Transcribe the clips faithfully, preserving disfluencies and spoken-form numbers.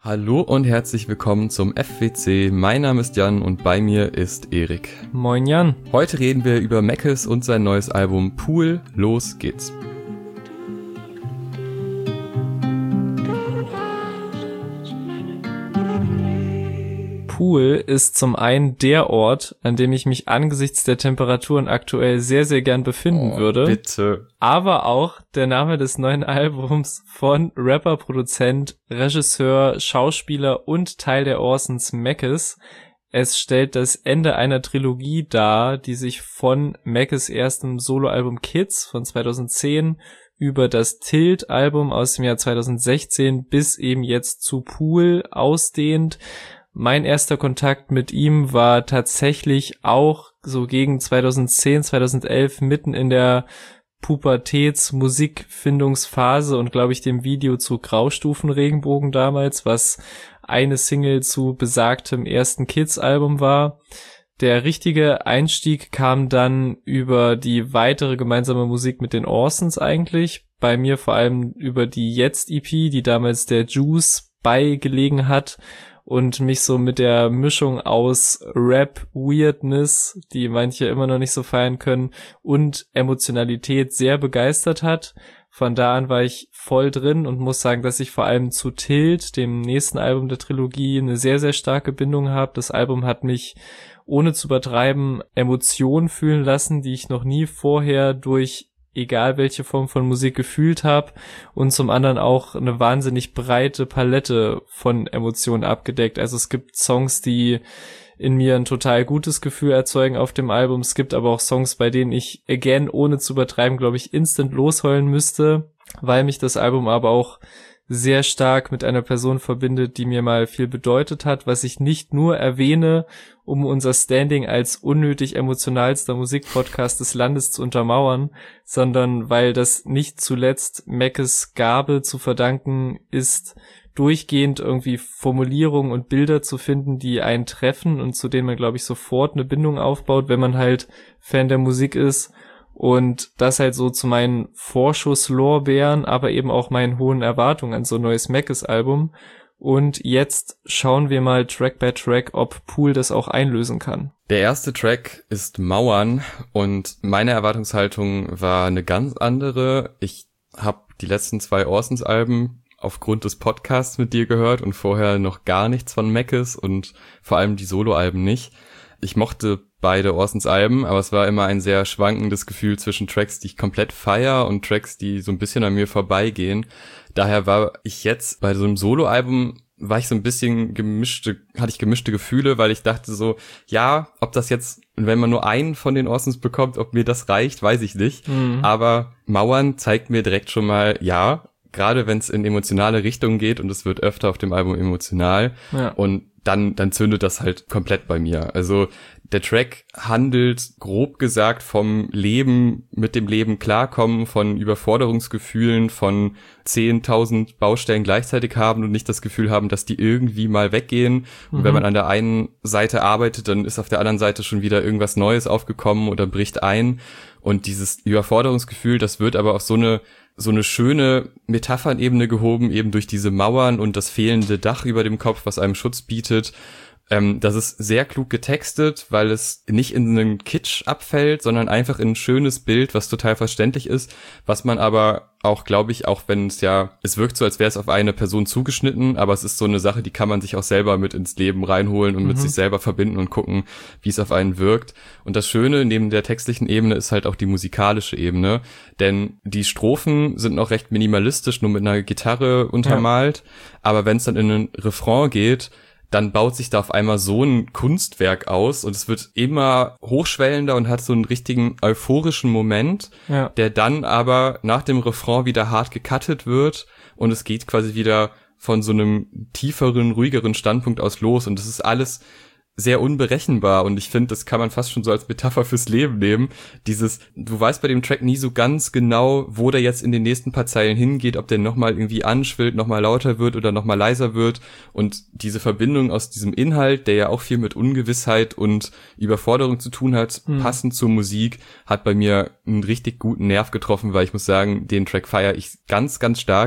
Hallo und herzlich willkommen zum F W C. Mein Name ist Jan und bei mir ist Erik. Moin Jan. Heute reden wir über Meckes und sein neues Album Pool. Los geht's. Pool ist zum einen der Ort, an dem ich mich angesichts der Temperaturen aktuell sehr, sehr gern befinden oh, würde. Bitte. Aber auch der Name des neuen Albums von Rapper, Produzent, Regisseur, Schauspieler und Teil der Orsons Meckes. Es stellt das Ende einer Trilogie dar, die sich von Meckes erstem Soloalbum Kids von zweitausendzehn über das Tilt-Album aus dem Jahr zweitausendsechzehn bis eben jetzt zu Pool ausdehnt. Mein erster Kontakt mit ihm war tatsächlich auch so gegen zweitausendzehn, zweitausendelf, mitten in der Pubertäts-Musikfindungsphase und glaube ich dem Video zu Graustufenregenbogen damals, was eine Single zu besagtem ersten Kids-Album war. Der richtige Einstieg kam dann über die weitere gemeinsame Musik mit den Orsons eigentlich. Bei mir vor allem über die Jetzt-E P, die damals der Juice beigelegen hat und mich so mit der Mischung aus Rap-Weirdness, die manche immer noch nicht so feiern können, und Emotionalität sehr begeistert hat. Von da an war ich voll drin und muss sagen, dass ich vor allem zu Tilt, dem nächsten Album der Trilogie, eine sehr, sehr starke Bindung habe. Das Album hat mich, ohne zu übertreiben, Emotionen fühlen lassen, die ich noch nie vorher durch egal welche Form von Musik gefühlt habe, und zum anderen auch eine wahnsinnig breite Palette von Emotionen abgedeckt. Also es gibt Songs, die in mir ein total gutes Gefühl erzeugen auf dem Album. Es gibt aber auch Songs, bei denen ich, again, ohne zu übertreiben, glaube ich, instant losheulen müsste, weil mich das Album aber auch sehr stark mit einer Person verbindet, die mir mal viel bedeutet hat, was ich nicht nur erwähne, um unser Standing als unnötig emotionalster Musikpodcast des Landes zu untermauern, sondern weil das nicht zuletzt Meckes Gabe zu verdanken ist, durchgehend irgendwie Formulierungen und Bilder zu finden, die einen treffen und zu denen man, glaube ich, sofort eine Bindung aufbaut, wenn man halt Fan der Musik ist. Und das halt so zu meinen Vorschusslorbeeren, aber eben auch meinen hohen Erwartungen an so ein neues Meckes-Album. Und jetzt schauen wir mal Track by Track, ob Pool das auch einlösen kann. Der erste Track ist Mauern und meine Erwartungshaltung war eine ganz andere. Ich habe die letzten zwei Orsons-Alben aufgrund des Podcasts mit dir gehört und vorher noch gar nichts von Meckes und vor allem die Soloalben nicht. Ich mochte beide Orsons Alben, aber es war immer ein sehr schwankendes Gefühl zwischen Tracks, die ich komplett feier, und Tracks, die so ein bisschen an mir vorbeigehen. Daher war ich jetzt bei so einem Soloalbum, war ich so ein bisschen gemischte, hatte ich gemischte Gefühle, weil ich dachte so, ja, ob das jetzt, wenn man nur einen von den Orsons bekommt, ob mir das reicht, weiß ich nicht. Mhm. Aber Mauern zeigt mir direkt schon mal, ja, gerade wenn es in emotionale Richtungen geht, und es wird öfter auf dem Album emotional, ja. und dann dann zündet das halt komplett bei mir. Also der Track handelt grob gesagt vom Leben, mit dem Leben klarkommen, von Überforderungsgefühlen, von zehntausend Baustellen gleichzeitig haben und nicht das Gefühl haben, dass die irgendwie mal weggehen. Und mhm. wenn man an der einen Seite arbeitet, dann ist auf der anderen Seite schon wieder irgendwas Neues aufgekommen oder bricht ein. Und dieses Überforderungsgefühl, das wird aber auf so eine so eine schöne Metaphernebene gehoben, eben durch diese Mauern und das fehlende Dach über dem Kopf, was einem Schutz bietet. Ähm, das ist sehr klug getextet, weil es nicht in einen Kitsch abfällt, sondern einfach in ein schönes Bild, was total verständlich ist, was man aber auch, glaube ich, auch wenn es ja, es wirkt so, als wäre es auf eine Person zugeschnitten, aber es ist so eine Sache, die kann man sich auch selber mit ins Leben reinholen und mhm. mit sich selber verbinden und gucken, wie es auf einen wirkt. Und das Schöne neben der textlichen Ebene ist halt auch die musikalische Ebene, denn die Strophen sind noch recht minimalistisch, nur mit einer Gitarre untermalt, ja. aber wenn es dann in einen Refrain geht, dann baut sich da auf einmal so ein Kunstwerk aus und es wird immer hochschwellender und hat so einen richtigen euphorischen Moment, ja. der dann aber nach dem Refrain wieder hart gecuttet wird und es geht quasi wieder von so einem tieferen, ruhigeren Standpunkt aus los, und das ist alles sehr unberechenbar, und ich finde, das kann man fast schon so als Metapher fürs Leben nehmen. Dieses, du weißt bei dem Track nie so ganz genau, wo der jetzt in den nächsten paar Zeilen hingeht, ob der nochmal irgendwie anschwillt, nochmal lauter wird oder nochmal leiser wird, und diese Verbindung aus diesem Inhalt, der ja auch viel mit Ungewissheit und Überforderung zu tun hat, hm. passend zur Musik, hat bei mir einen richtig guten Nerv getroffen, weil ich muss sagen, den Track feiere ich ganz, ganz stark.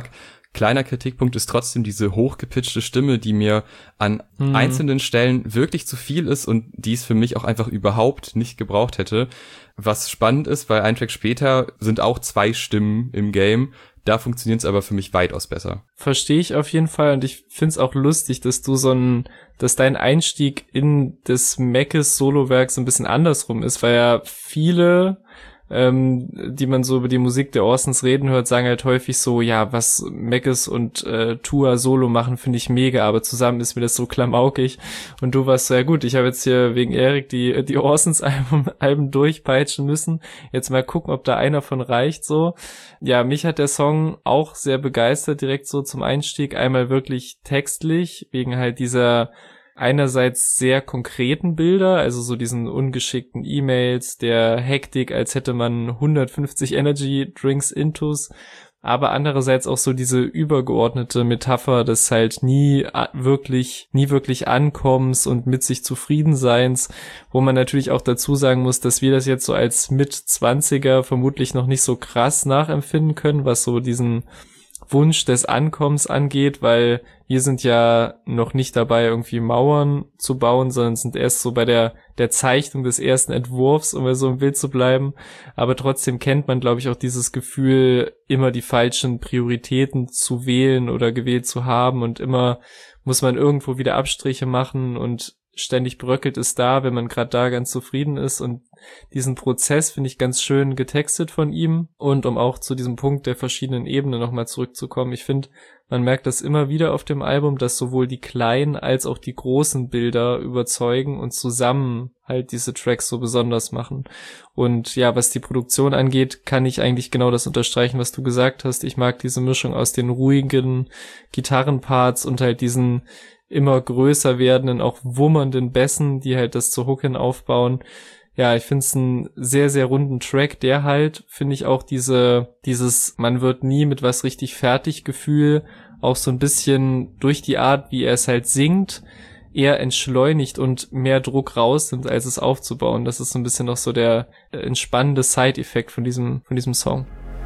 Kleiner Kritikpunkt ist trotzdem diese hochgepitchte Stimme, die mir an hm. einzelnen Stellen wirklich zu viel ist und die es für mich auch einfach überhaupt nicht gebraucht hätte. Was spannend ist, weil ein Track später sind auch zwei Stimmen im Game. Da funktioniert es aber für mich weitaus besser. Verstehe ich auf jeden Fall und ich find's auch lustig, dass du so ein, dass dein Einstieg in das Mackes Solowerk so ein bisschen andersrum ist, weil ja viele, ähm, die man so über die Musik der Orsons reden hört, sagen halt häufig so, ja, was Mackes und äh, Tua Solo machen, finde ich mega, aber zusammen ist mir das so klamaukig. Und du warst so, ja gut, ich habe jetzt hier wegen Erik die die Orsons Alben, Alben durchpeitschen müssen. Jetzt mal gucken, ob da einer von reicht so. Ja, mich hat der Song auch sehr begeistert, direkt so zum Einstieg. Einmal wirklich textlich, wegen halt dieser einerseits sehr konkreten Bilder, also so diesen ungeschickten E-Mails, der Hektik, als hätte man hundertfünfzig Energy Drinks intus, aber andererseits auch so diese übergeordnete Metapher des halt nie wirklich, nie wirklich Ankommens und mit sich Zufriedenseins, wo man natürlich auch dazu sagen muss, dass wir das jetzt so als Mitzwanziger vermutlich noch nicht so krass nachempfinden können, was so diesen Wunsch des Ankommens angeht, weil wir sind ja noch nicht dabei, irgendwie Mauern zu bauen, sondern sind erst so bei der der Zeichnung des ersten Entwurfs, um mal so im Bild zu bleiben. Aber trotzdem kennt man, glaube ich, auch dieses Gefühl, immer die falschen Prioritäten zu wählen oder gewählt zu haben und immer muss man irgendwo wieder Abstriche machen und ständig bröckelt es da, wenn man gerade da ganz zufrieden ist, und diesen Prozess finde ich ganz schön getextet von ihm. Und um auch zu diesem Punkt der verschiedenen Ebenen nochmal zurückzukommen, ich finde, man merkt das immer wieder auf dem Album, dass sowohl die kleinen als auch die großen Bilder überzeugen und zusammen halt diese Tracks so besonders machen. Und ja, was die Produktion angeht, kann ich eigentlich genau das unterstreichen, was du gesagt hast. Ich mag diese Mischung aus den ruhigen Gitarrenparts und halt diesen immer größer werdenden, auch wummernden Bässen, die halt das zur Hook hin aufbauen. Ja, ich finde es einen sehr, sehr runden Track, der halt, finde ich, auch diese, dieses man wird nie mit was richtig fertig Gefühl auch so ein bisschen durch die Art, wie er es halt singt, eher entschleunigt und mehr Druck rausnimmt, als es aufzubauen. Das ist so ein bisschen noch so der entspannende Side-Effekt von diesem, von diesem Song.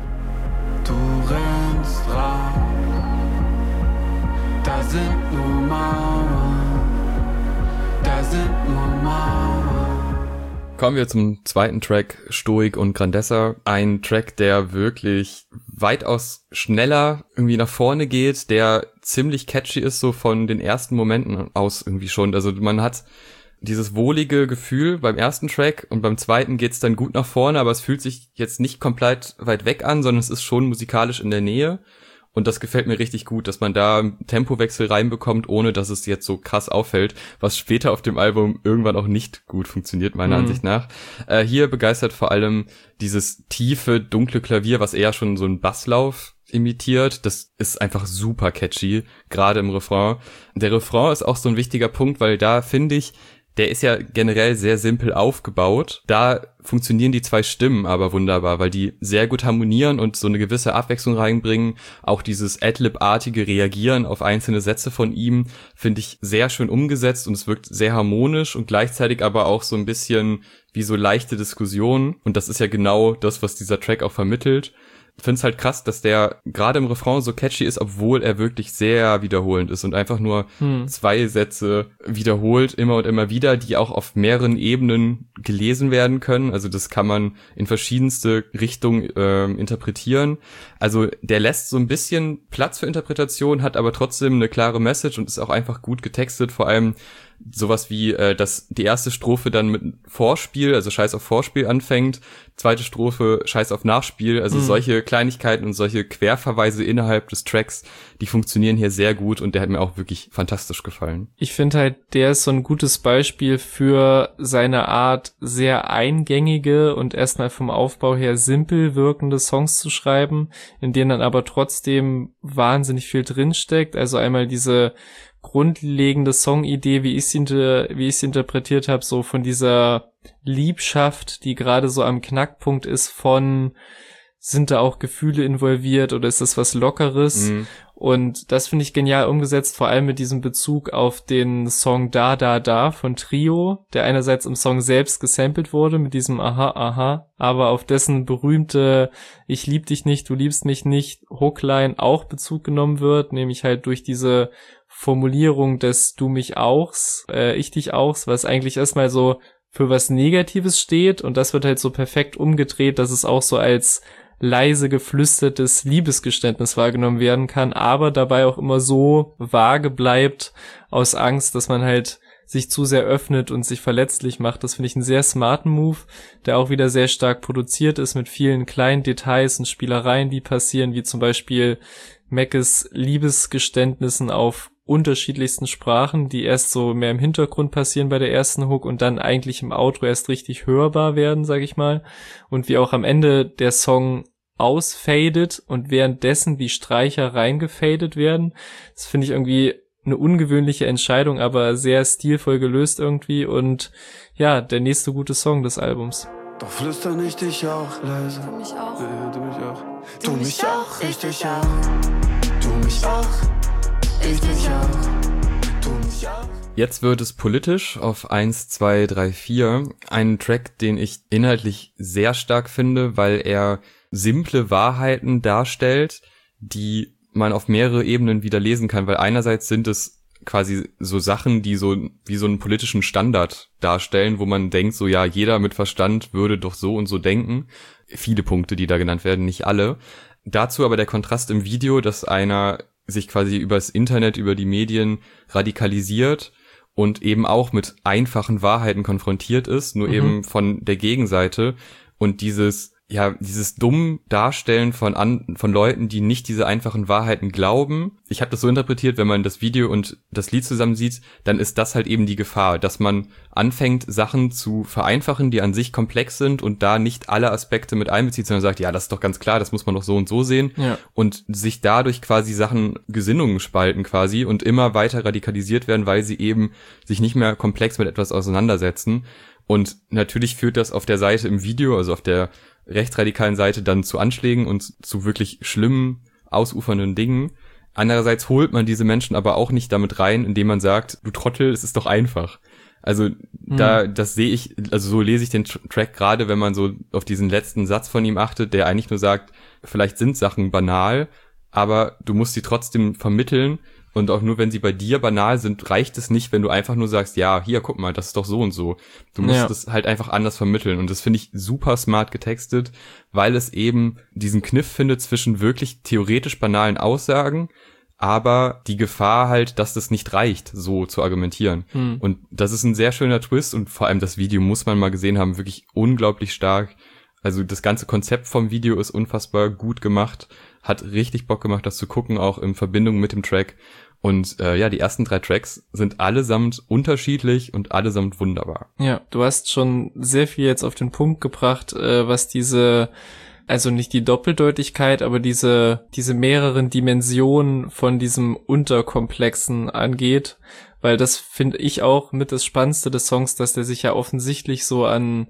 Du rennst raus, da sind nur Mauern, da sind nur Mauern. Kommen wir zum zweiten Track, Stoik und Grandezza. Ein Track, der wirklich weitaus schneller irgendwie nach vorne geht, der ziemlich catchy ist, so von den ersten Momenten aus irgendwie schon. Also man hat dieses wohlige Gefühl beim ersten Track und beim zweiten geht's dann gut nach vorne, aber es fühlt sich jetzt nicht komplett weit weg an, sondern es ist schon musikalisch in der Nähe. Und das gefällt mir richtig gut, dass man da einen Tempowechsel reinbekommt, ohne dass es jetzt so krass auffällt, was später auf dem Album irgendwann auch nicht gut funktioniert, meiner mhm. Ansicht nach. Äh, hier begeistert vor allem dieses tiefe, dunkle Klavier, was eher schon so einen Basslauf imitiert. Das ist einfach super catchy, gerade im Refrain. Der Refrain ist auch so ein wichtiger Punkt, weil da finde ich, der ist ja generell sehr simpel aufgebaut. Da funktionieren die zwei Stimmen aber wunderbar, weil die sehr gut harmonieren und so eine gewisse Abwechslung reinbringen. Auch dieses Adlib-artige Reagieren auf einzelne Sätze von ihm finde ich sehr schön umgesetzt und es wirkt sehr harmonisch und gleichzeitig aber auch so ein bisschen wie so leichte Diskussionen. Und das ist ja genau das, was dieser Track auch vermittelt. Ich finde es halt krass, dass der gerade im Refrain so catchy ist, obwohl er wirklich sehr wiederholend ist und einfach nur hm. zwei Sätze wiederholt, immer und immer wieder, die auch auf mehreren Ebenen gelesen werden können. Also das kann man in verschiedenste Richtungen äh, interpretieren. Also der lässt so ein bisschen Platz für Interpretation, hat aber trotzdem eine klare Message und ist auch einfach gut getextet, vor allem sowas wie, äh, dass die erste Strophe dann mit Vorspiel, also Scheiß auf Vorspiel anfängt, zweite Strophe Scheiß auf Nachspiel, also mhm. solche Kleinigkeiten und solche Querverweise innerhalb des Tracks, die funktionieren hier sehr gut und der hat mir auch wirklich fantastisch gefallen. Ich finde halt, der ist so ein gutes Beispiel für seine Art, sehr eingängige und erstmal vom Aufbau her simpel wirkende Songs zu schreiben, in denen dann aber trotzdem wahnsinnig viel drinsteckt, also einmal diese grundlegende Songidee, wie ich sie wie ich sie interpretiert habe, so von dieser Liebschaft, die gerade so am Knackpunkt ist von sind da auch Gefühle involviert oder ist das was Lockeres? Mhm. Und das finde ich genial umgesetzt, vor allem mit diesem Bezug auf den Song Da Da Da von Trio, der einerseits im Song selbst gesampelt wurde mit diesem Aha, Aha, aber auf dessen berühmte Ich lieb dich nicht, du liebst mich nicht Hookline auch Bezug genommen wird, nämlich halt durch diese Formulierung des Du mich auchs, äh, ich dich auchs, was eigentlich erstmal so für was Negatives steht und das wird halt so perfekt umgedreht, dass es auch so als leise geflüstertes Liebesgeständnis wahrgenommen werden kann, aber dabei auch immer so vage bleibt aus Angst, dass man halt sich zu sehr öffnet und sich verletzlich macht. Das finde ich einen sehr smarten Move, der auch wieder sehr stark produziert ist mit vielen kleinen Details und Spielereien, die passieren, wie zum Beispiel Mackes Liebesgeständnissen auf unterschiedlichsten Sprachen, die erst so mehr im Hintergrund passieren bei der ersten Hook und dann eigentlich im Outro erst richtig hörbar werden, sag ich mal. Und wie auch am Ende der Song ausfadet und währenddessen die Streicher reingefadet werden. Das finde ich irgendwie eine ungewöhnliche Entscheidung, aber sehr stilvoll gelöst irgendwie und ja, der nächste gute Song des Albums. Doch flüster nicht dich auch leise. Du mich auch. Ja, du mich auch. Du Du mich mich auch, auch, ich richtig dich auch. Du mich auch, ich dich auch. Du mich auch. Jetzt wird es politisch auf eins, zwei, drei, vier. Einen Track, den ich inhaltlich sehr stark finde, weil er simple Wahrheiten darstellt, die man auf mehrere Ebenen wieder lesen kann, weil einerseits sind es quasi so Sachen, die so wie so einen politischen Standard darstellen, wo man denkt, so ja, jeder mit Verstand würde doch so und so denken. Viele Punkte, die da genannt werden, nicht alle. Dazu aber der Kontrast im Video, dass einer sich quasi übers Internet, über die Medien radikalisiert und eben auch mit einfachen Wahrheiten konfrontiert ist, nur mhm. eben von der Gegenseite und dieses ja, dieses dumm Darstellen von an, von Leuten, die nicht diese einfachen Wahrheiten glauben. Ich habe das so interpretiert, wenn man das Video und das Lied zusammen sieht, dann ist das halt eben die Gefahr, dass man anfängt, Sachen zu vereinfachen, die an sich komplex sind und da nicht alle Aspekte mit einbezieht, sondern sagt, ja, das ist doch ganz klar, das muss man doch so und so sehen. Ja. Und sich dadurch quasi Sachen, Gesinnungen spalten quasi und immer weiter radikalisiert werden, weil sie eben sich nicht mehr komplex mit etwas auseinandersetzen. Und natürlich führt das auf der Seite im Video, also auf der rechtsradikalen Seite dann zu Anschlägen und zu wirklich schlimmen, ausufernden Dingen. Andererseits holt man diese Menschen aber auch nicht damit rein, indem man sagt, du Trottel, es ist doch einfach. Also mhm. da, das sehe ich, also so lese ich den Track gerade, wenn man so auf diesen letzten Satz von ihm achtet, der eigentlich nur sagt, vielleicht sind Sachen banal, aber du musst sie trotzdem vermitteln. Und auch nur, wenn sie bei dir banal sind, reicht es nicht, wenn du einfach nur sagst, ja, hier, guck mal, das ist doch so und so. Du musst ja. es halt einfach anders vermitteln. Und das finde ich super smart getextet, weil es eben diesen Kniff findet zwischen wirklich theoretisch banalen Aussagen, aber die Gefahr halt, dass das nicht reicht, so zu argumentieren. Hm. Und das ist ein sehr schöner Twist und vor allem das Video muss man mal gesehen haben, wirklich unglaublich stark. Also das ganze Konzept vom Video ist unfassbar gut gemacht, hat richtig Bock gemacht, das zu gucken, auch in Verbindung mit dem Track. Und äh, ja, die ersten drei Tracks sind allesamt unterschiedlich und allesamt wunderbar. Ja, du hast schon sehr viel jetzt auf den Punkt gebracht, äh, was diese, also nicht die Doppeldeutigkeit, aber diese diese mehreren Dimensionen von diesem Unterkomplexen angeht. Weil das finde ich auch mit das Spannendste des Songs, dass der sich ja offensichtlich so an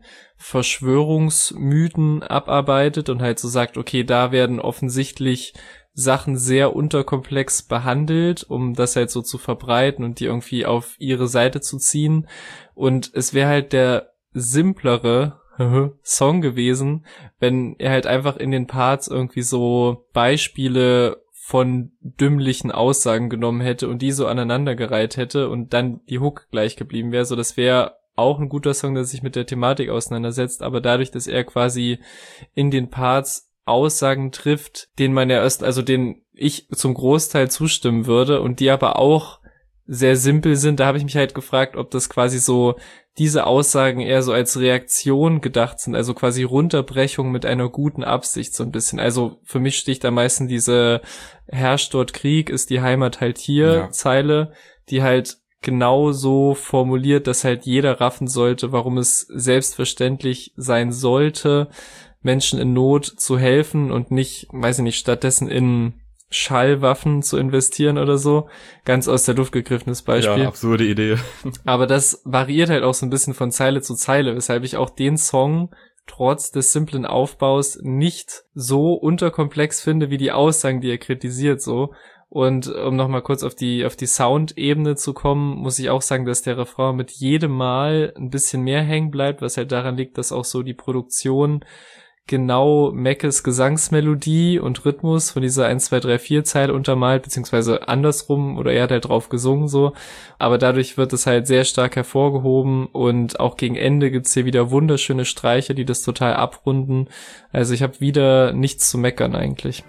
Verschwörungsmythen abarbeitet und halt so sagt, okay, da werden offensichtlich Sachen sehr unterkomplex behandelt, um das halt so zu verbreiten und die irgendwie auf ihre Seite zu ziehen. Und es wäre halt der simplere Song gewesen, wenn er halt einfach in den Parts irgendwie so Beispiele von dümmlichen Aussagen genommen hätte und die so aneinandergereiht hätte und dann die Hook gleich geblieben wäre. So, das wäre auch ein guter Song, der sich mit der Thematik auseinandersetzt, aber dadurch, dass er quasi in den Parts Aussagen trifft, denen man ja erst, also denen ich zum Großteil zustimmen würde und die aber auch sehr simpel sind, da habe ich mich halt gefragt, ob das quasi so diese Aussagen eher so als Reaktion gedacht sind, also quasi Runterbrechung mit einer guten Absicht so ein bisschen. Also für mich sticht am meisten diese herrscht dort Krieg, ist die Heimat halt hier ja. Zeile, die halt genau so formuliert, dass halt jeder raffen sollte, warum es selbstverständlich sein sollte, Menschen in Not zu helfen und nicht, weiß ich nicht, stattdessen in Schallwaffen zu investieren oder so. Ganz aus der Luft gegriffenes Beispiel. Ja, absurde Idee. Aber das variiert halt auch so ein bisschen von Zeile zu Zeile, weshalb ich auch den Song trotz des simplen Aufbaus nicht so unterkomplex finde wie die Aussagen, die er kritisiert, so. Und um nochmal kurz auf die auf die Sound-Ebene zu kommen, muss ich auch sagen, dass der Refrain mit jedem Mal ein bisschen mehr hängen bleibt, was halt daran liegt, dass auch so die Produktion genau Meckes Gesangsmelodie und Rhythmus von dieser eins, zwei, drei, vier Zeile untermalt, beziehungsweise andersrum, oder er hat halt drauf gesungen so, aber dadurch wird es halt sehr stark hervorgehoben und auch gegen Ende gibt's hier wieder wunderschöne Streiche, die das total abrunden. Also ich habe wieder nichts zu meckern eigentlich.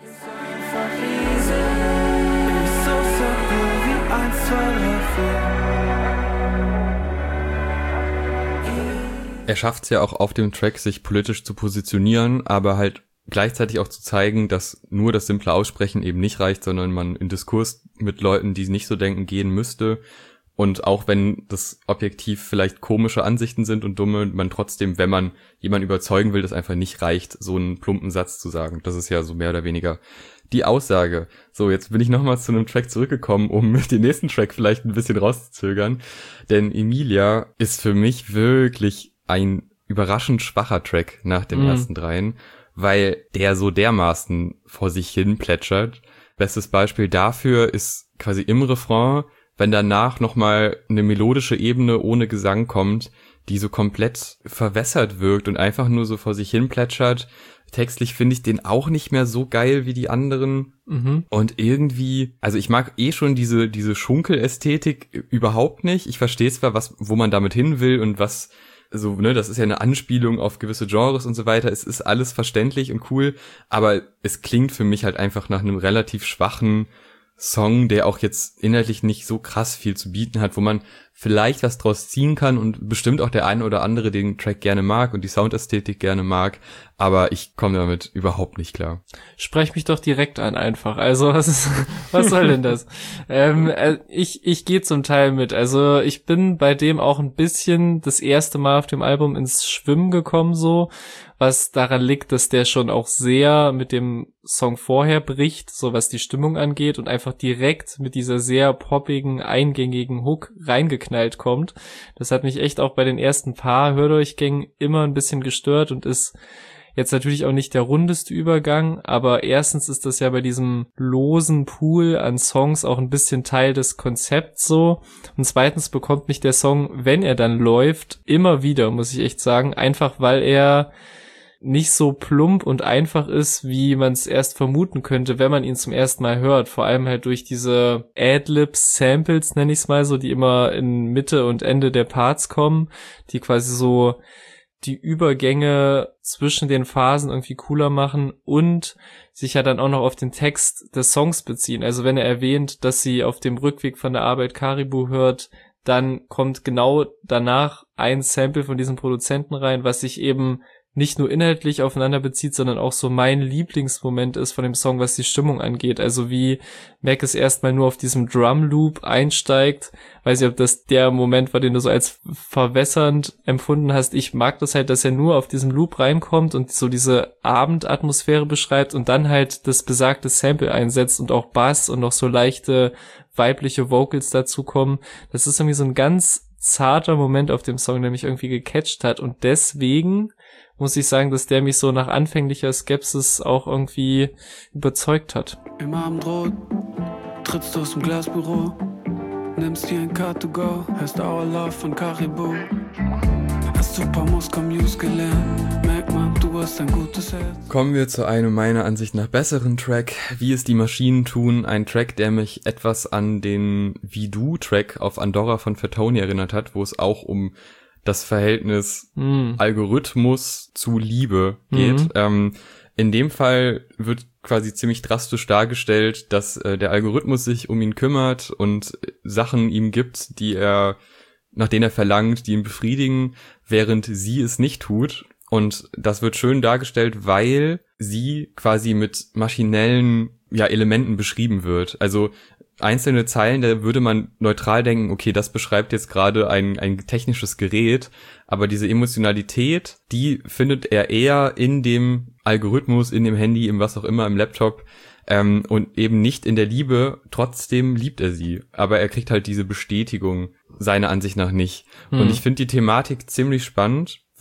Er schafft es ja auch auf dem Track, sich politisch zu positionieren, aber halt gleichzeitig auch zu zeigen, dass nur das simple Aussprechen eben nicht reicht, sondern man in Diskurs mit Leuten, die nicht so denken, gehen müsste. Und auch wenn das objektiv vielleicht komische Ansichten sind und dumme, man trotzdem, wenn man jemanden überzeugen will, das einfach nicht reicht, so einen plumpen Satz zu sagen. Das ist ja so mehr oder weniger die Aussage. So, jetzt bin ich nochmals zu einem Track zurückgekommen, um den nächsten Track vielleicht ein bisschen rauszuzögern. Denn Emilia ist für mich wirklich ein überraschend schwacher Track nach den mm. ersten dreien, weil der so dermaßen vor sich hin plätschert. Bestes Beispiel dafür ist quasi im Refrain, wenn danach nochmal eine melodische Ebene ohne Gesang kommt, die so komplett verwässert wirkt und einfach nur so vor sich hin plätschert. Textlich finde ich den auch nicht mehr so geil wie die anderen. Mhm. Und irgendwie, also ich mag eh schon diese diese Schunkelästhetik überhaupt nicht. Ich verstehe zwar, was, wo man damit hin will und was, so, ne, das ist ja eine Anspielung auf gewisse Genres und so weiter. Es ist alles verständlich und cool, aber es klingt für mich halt einfach nach einem relativ schwachen Song, der auch jetzt inhaltlich nicht so krass viel zu bieten hat, wo man vielleicht was draus ziehen kann und bestimmt auch der eine oder andere den Track gerne mag und die Soundästhetik gerne mag, aber ich komme damit überhaupt nicht klar. Sprech mich doch direkt an einfach, also was ist, was soll denn das? ähm, ich ich gehe zum Teil mit, also ich bin bei dem auch ein bisschen das erste Mal auf dem Album ins Schwimmen gekommen so, was daran liegt, dass der schon auch sehr mit dem Song vorher bricht, so was die Stimmung angeht und einfach direkt mit dieser sehr poppigen, eingängigen Hook reingeknallt kommt. Das hat mich echt auch bei den ersten paar Hördurchgängen immer ein bisschen gestört und ist jetzt natürlich auch nicht der rundeste Übergang, aber erstens ist das ja bei diesem losen Pool an Songs auch ein bisschen Teil des Konzepts so und zweitens bekommt mich der Song, wenn er dann läuft, immer wieder, muss ich echt sagen, einfach weil er nicht so plump und einfach ist, wie man es erst vermuten könnte, wenn man ihn zum ersten Mal hört. Vor allem halt durch diese Ad-Lib-Samples, nenne ich es mal so, die immer in Mitte und Ende der Parts kommen, die quasi so die Übergänge zwischen den Phasen irgendwie cooler machen und sich ja dann auch noch auf den Text des Songs beziehen. Also wenn er erwähnt, dass sie auf dem Rückweg von der Arbeit Caribou hört, dann kommt genau danach ein Sample von diesem Produzenten rein, was sich eben nicht nur inhaltlich aufeinander bezieht, sondern auch so mein Lieblingsmoment ist von dem Song, was die Stimmung angeht. Also wie Mac es erstmal nur auf diesem Drum-Loop einsteigt. Weiß nicht, ob das der Moment war, den du so als verwässernd empfunden hast. Ich mag das halt, dass er nur auf diesem Loop reinkommt und so diese Abendatmosphäre beschreibt und dann halt das besagte Sample einsetzt und auch Bass und noch so leichte weibliche Vocals dazukommen. Das ist irgendwie so ein ganz zarter Moment auf dem Song, der mich irgendwie gecatcht hat und deswegen muss ich sagen, dass der mich so nach anfänglicher Skepsis auch irgendwie überzeugt hat. Im Abendrot trittst du aus dem Glasbüro, nimmst dir ein Car to go, hörst Our Love von Caribou. Hast du ein paar Moskau News gelernt, merkt man, du hast ein gutes Herz. Kommen wir zu einem meiner Ansicht nach besseren Track, Wie es die Maschinen tun. Ein Track, der mich etwas an den Wie du Track auf Andorra von Fatoni erinnert hat, wo es auch um das Verhältnis mm. Algorithmus zu Liebe geht. Mm. Ähm, in dem Fall wird quasi ziemlich drastisch dargestellt, dass äh, der Algorithmus sich um ihn kümmert und Sachen ihm gibt, die er, nach denen er verlangt, die ihn befriedigen, während sie es nicht tut. Und das wird schön dargestellt, weil sie quasi mit maschinellen ja, Elementen beschrieben wird. Also einzelne Zeilen, da würde man neutral denken, okay, das beschreibt jetzt gerade ein ein technisches Gerät, aber diese Emotionalität, die findet er eher in dem Algorithmus, in dem Handy, im was auch immer, im Laptop ähm, und eben nicht in der Liebe. Trotzdem liebt er sie, aber er kriegt halt diese Bestätigung seiner Ansicht nach nicht. Hm. Und ich finde die Thematik ziemlich spannend,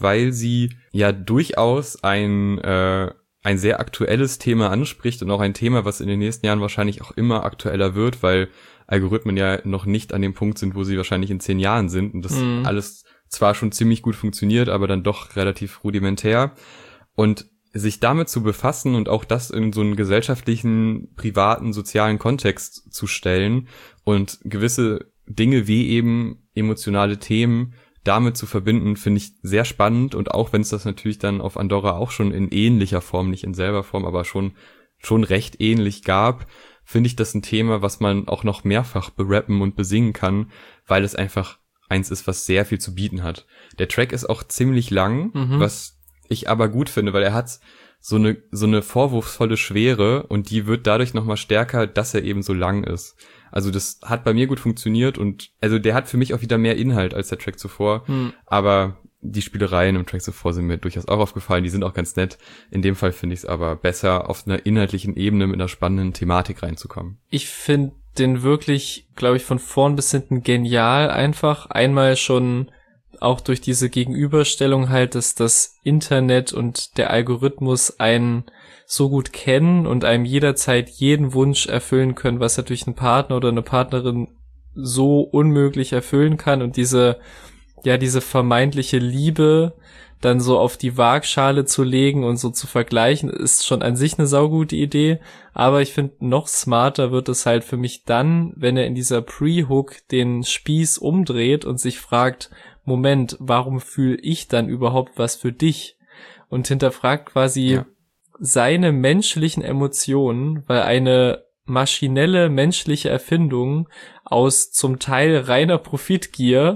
weil sie ja durchaus ein äh, ein sehr aktuelles Thema anspricht und auch ein Thema, was in den nächsten Jahren wahrscheinlich auch immer aktueller wird, weil Algorithmen ja noch nicht an dem Punkt sind, wo sie wahrscheinlich in zehn Jahren sind und das mhm. alles zwar schon ziemlich gut funktioniert, aber dann doch relativ rudimentär. Und sich damit zu befassen und auch das in so einen gesellschaftlichen, privaten, sozialen Kontext zu stellen und gewisse Dinge wie eben emotionale Themen damit zu verbinden, finde ich sehr spannend. Und auch wenn es das natürlich dann auf Andorra auch schon in ähnlicher Form, nicht in selber Form, aber schon schon recht ähnlich gab, finde ich das ein Thema, was man auch noch mehrfach berappen und besingen kann, weil es einfach eins ist, was sehr viel zu bieten hat. Der Track ist auch ziemlich lang, mhm. was ich aber gut finde, weil er hat so eine so eine vorwurfsvolle Schwere und die wird dadurch nochmal stärker, dass er eben so lang ist. Also das hat bei mir gut funktioniert und also der hat für mich auch wieder mehr Inhalt als der Track zuvor, hm. aber die Spielereien im Track zuvor sind mir durchaus auch aufgefallen, die sind auch ganz nett. In dem Fall finde ich es aber besser, auf einer inhaltlichen Ebene mit einer spannenden Thematik reinzukommen. Ich finde den wirklich, glaube ich, von vorn bis hinten genial einfach. Einmal schon auch durch diese Gegenüberstellung halt, dass das Internet und der Algorithmus einen so gut kennen und einem jederzeit jeden Wunsch erfüllen können, was natürlich ein Partner oder eine Partnerin so unmöglich erfüllen kann und diese, ja, diese vermeintliche Liebe dann so auf die Waagschale zu legen und so zu vergleichen, ist schon an sich eine saugute Idee, aber ich finde, noch smarter wird es halt für mich dann, wenn er in dieser Pre-Hook den Spieß umdreht und sich fragt, Moment, warum fühle ich dann überhaupt was für dich? Und hinterfragt quasi ja. seine menschlichen Emotionen, weil eine maschinelle menschliche Erfindung aus zum Teil reiner Profitgier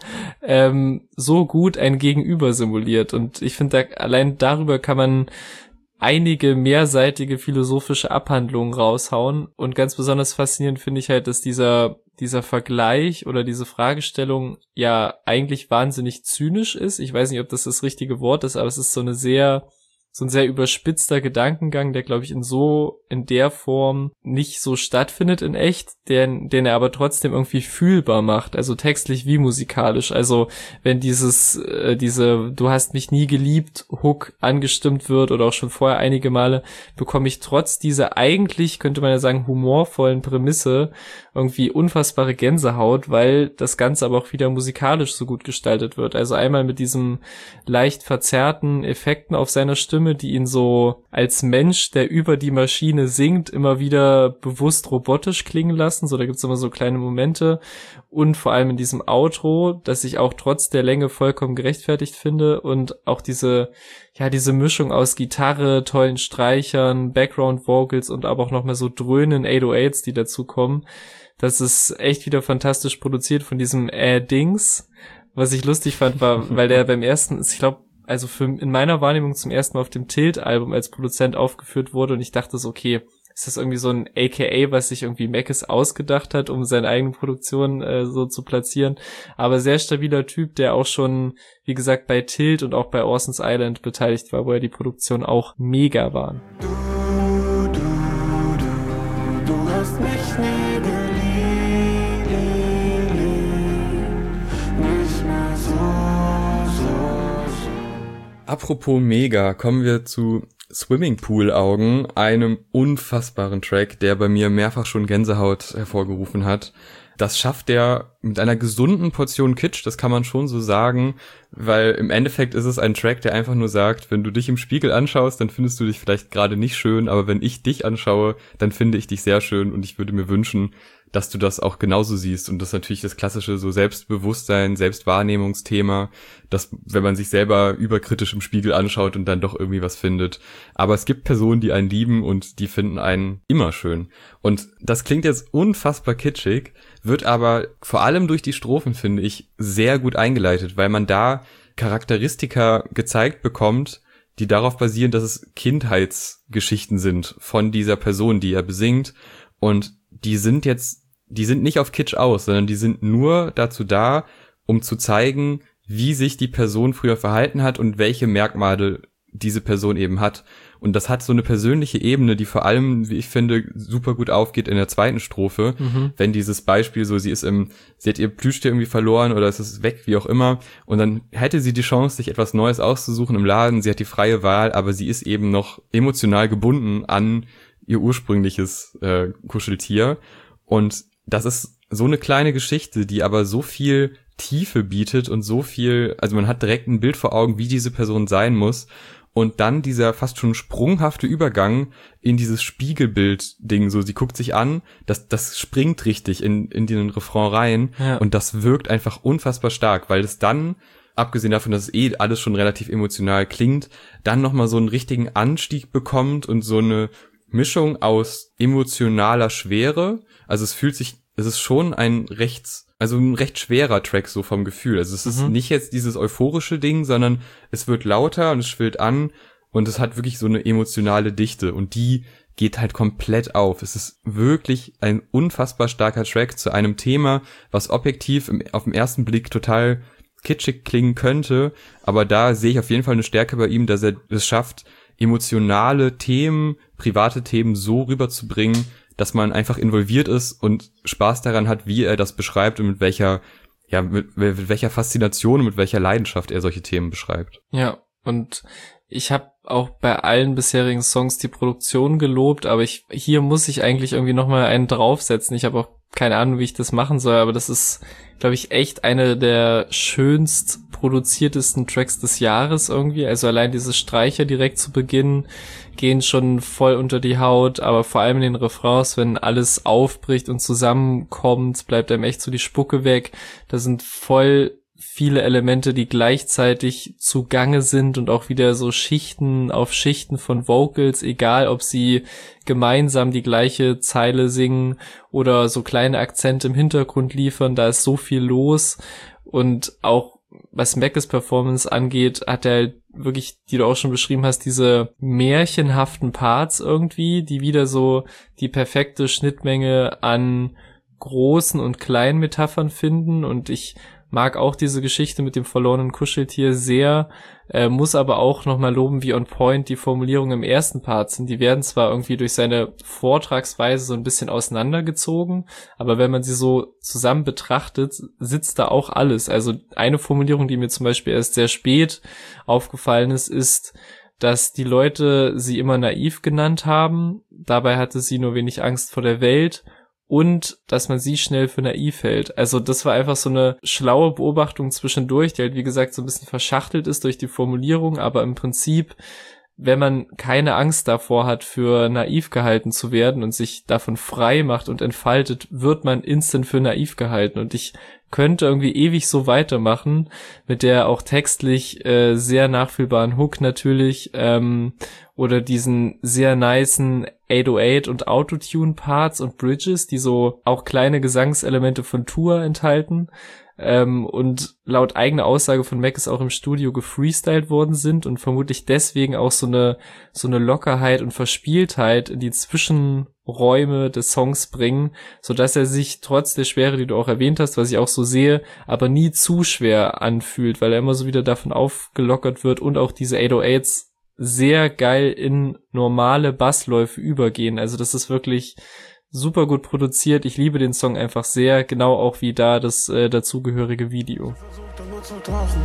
ähm, so gut ein Gegenüber simuliert. Und ich finde, da, allein darüber kann man einige mehrseitige philosophische Abhandlungen raushauen. Und ganz besonders faszinierend finde ich halt, dass dieser dieser Vergleich oder diese Fragestellung ja eigentlich wahnsinnig zynisch ist. Ich weiß nicht, ob das das richtige Wort ist, aber es ist so eine sehr so ein sehr überspitzter Gedankengang, der, glaube ich, in so, in der Form nicht so stattfindet in echt, den, den er aber trotzdem irgendwie fühlbar macht, also textlich wie musikalisch. Also wenn dieses, äh, diese Du hast mich nie geliebt Hook angestimmt wird oder auch schon vorher einige Male, bekomme ich trotz dieser eigentlich, könnte man ja sagen, humorvollen Prämisse irgendwie unfassbare Gänsehaut, weil das Ganze aber auch wieder musikalisch so gut gestaltet wird. Also einmal mit diesem leicht verzerrten Effekten auf seiner Stimme, die ihn so als Mensch, der über die Maschine singt, immer wieder bewusst robotisch klingen lassen. So, da gibt's immer so kleine Momente. Und vor allem in diesem Outro, das ich auch trotz der Länge vollkommen gerechtfertigt finde. Und auch diese, ja, diese Mischung aus Gitarre, tollen Streichern, Background Vocals und aber auch noch mal so dröhnen acht null achts, die dazu kommen. Das ist echt wieder fantastisch produziert von diesem äh Dings. Was ich lustig fand, war, weil der beim ersten, ich glaube, also für in meiner Wahrnehmung zum ersten Mal auf dem Tilt-Album als Produzent aufgeführt wurde und ich dachte so, okay, ist das irgendwie so ein A K A, was sich irgendwie Mackes ausgedacht hat, um seine eigene Produktion äh, so zu platzieren, aber sehr stabiler Typ, der auch schon, wie gesagt, bei Tilt und auch bei Orson's Island beteiligt war, wo ja die Produktion auch mega waren. Du, du, du, du hast mich nie geliebt, nicht mehr so. Apropos mega, kommen wir zu Swimmingpool-Augen, einem unfassbaren Track, der bei mir mehrfach schon Gänsehaut hervorgerufen hat. Das schafft er mit einer gesunden Portion Kitsch, das kann man schon so sagen, weil im Endeffekt ist es ein Track, der einfach nur sagt, wenn du dich im Spiegel anschaust, dann findest du dich vielleicht gerade nicht schön, aber wenn ich dich anschaue, dann finde ich dich sehr schön und ich würde mir wünschen, dass du das auch genauso siehst. Und das ist natürlich das klassische so Selbstbewusstsein, Selbstwahrnehmungsthema, dass wenn man sich selber überkritisch im Spiegel anschaut und dann doch irgendwie was findet. Aber es gibt Personen, die einen lieben und die finden einen immer schön. Und das klingt jetzt unfassbar kitschig, wird aber vor allem durch die Strophen, finde ich, sehr gut eingeleitet, weil man da Charakteristika gezeigt bekommt, die darauf basieren, dass es Kindheitsgeschichten sind von dieser Person, die er besingt. Und die sind jetzt Die sind nicht auf Kitsch aus, sondern die sind nur dazu da, um zu zeigen, wie sich die Person früher verhalten hat und welche Merkmale diese Person eben hat. Und das hat so eine persönliche Ebene, die vor allem, wie ich finde, super gut aufgeht in der zweiten Strophe. Mhm. Wenn dieses Beispiel so, sie ist im, sie hat ihr Plüschtier irgendwie verloren oder es ist weg, wie auch immer. Und dann hätte sie die Chance, sich etwas Neues auszusuchen im Laden. Sie hat die freie Wahl, aber sie ist eben noch emotional gebunden an ihr ursprüngliches äh, Kuscheltier. Und das ist so eine kleine Geschichte, die aber so viel Tiefe bietet und so viel, also man hat direkt ein Bild vor Augen, wie diese Person sein muss. Und dann dieser fast schon sprunghafte Übergang in dieses Spiegelbild-Ding, so sie guckt sich an, das das springt richtig in in den Refrain rein, ja. Und das wirkt einfach unfassbar stark, weil es dann, abgesehen davon, dass es eh alles schon relativ emotional klingt, dann nochmal so einen richtigen Anstieg bekommt und so eine Mischung aus emotionaler Schwere. Also es fühlt sich, es ist schon ein recht, also ein recht schwerer Track so vom Gefühl. Also es ist mhm. nicht jetzt dieses euphorische Ding, sondern es wird lauter und es schwillt an und es hat wirklich so eine emotionale Dichte und die geht halt komplett auf. Es ist wirklich ein unfassbar starker Track zu einem Thema, was objektiv im, auf den ersten Blick total kitschig klingen könnte, aber da sehe ich auf jeden Fall eine Stärke bei ihm, dass er es schafft, emotionale Themen, private Themen so rüberzubringen, dass man einfach involviert ist und Spaß daran hat, wie er das beschreibt und mit welcher, ja, mit, mit welcher Faszination und mit welcher Leidenschaft er solche Themen beschreibt. Ja, und ich habe auch bei allen bisherigen Songs die Produktion gelobt, aber ich hier muss ich eigentlich irgendwie nochmal einen draufsetzen. Ich habe auch keine Ahnung, wie ich das machen soll, aber das ist, glaube ich, echt eine der schönst produziertesten Tracks des Jahres irgendwie. Also allein diese Streicher direkt zu Beginn gehen schon voll unter die Haut, aber vor allem in den Refrains, wenn alles aufbricht und zusammenkommt, bleibt einem echt so die Spucke weg. Da sind voll viele Elemente, die gleichzeitig zugange sind und auch wieder so Schichten auf Schichten von Vocals, egal ob sie gemeinsam die gleiche Zeile singen oder so kleine Akzente im Hintergrund liefern, da ist so viel los. Und auch was Mackes Performance angeht, hat er halt wirklich, die du auch schon beschrieben hast, diese märchenhaften Parts irgendwie, die wieder so die perfekte Schnittmenge an großen und kleinen Metaphern finden. Und ich mag auch diese Geschichte mit dem verlorenen Kuscheltier sehr, äh, muss aber auch nochmal loben, wie on point die Formulierungen im ersten Part sind. Die werden zwar irgendwie durch seine Vortragsweise so ein bisschen auseinandergezogen, aber wenn man sie so zusammen betrachtet, sitzt da auch alles. Also eine Formulierung, die mir zum Beispiel erst sehr spät aufgefallen ist, ist, dass die Leute sie immer naiv genannt haben. Dabei hatte sie nur wenig Angst vor der Welt. Und dass man sie schnell für naiv hält. Also das war einfach so eine schlaue Beobachtung zwischendurch, die halt wie gesagt so ein bisschen verschachtelt ist durch die Formulierung, aber im Prinzip, wenn man keine Angst davor hat, für naiv gehalten zu werden und sich davon frei macht und entfaltet, wird man instant für naiv gehalten. Und ich könnte irgendwie ewig so weitermachen, mit der auch textlich äh, sehr nachfühlbaren Hook natürlich, ähm, oder diesen sehr nicen acht null acht und Autotune-Parts und Bridges, die so auch kleine Gesangselemente von Tour enthalten, ähm, und laut eigener Aussage von Mac ist auch im Studio gefreestylt worden sind und vermutlich deswegen auch so eine so eine Lockerheit und Verspieltheit in die Zwischenräume des Songs bringen, so dass er sich trotz der Schwere, die du auch erwähnt hast, was ich auch so sehe, aber nie zu schwer anfühlt, weil er immer so wieder davon aufgelockert wird und auch diese acht null achts sehr geil in normale Bassläufe übergehen. Also das ist wirklich super gut produziert. Ich liebe den Song einfach sehr, genau auch wie da das äh, dazugehörige Video. Versucht immer zu tauchen,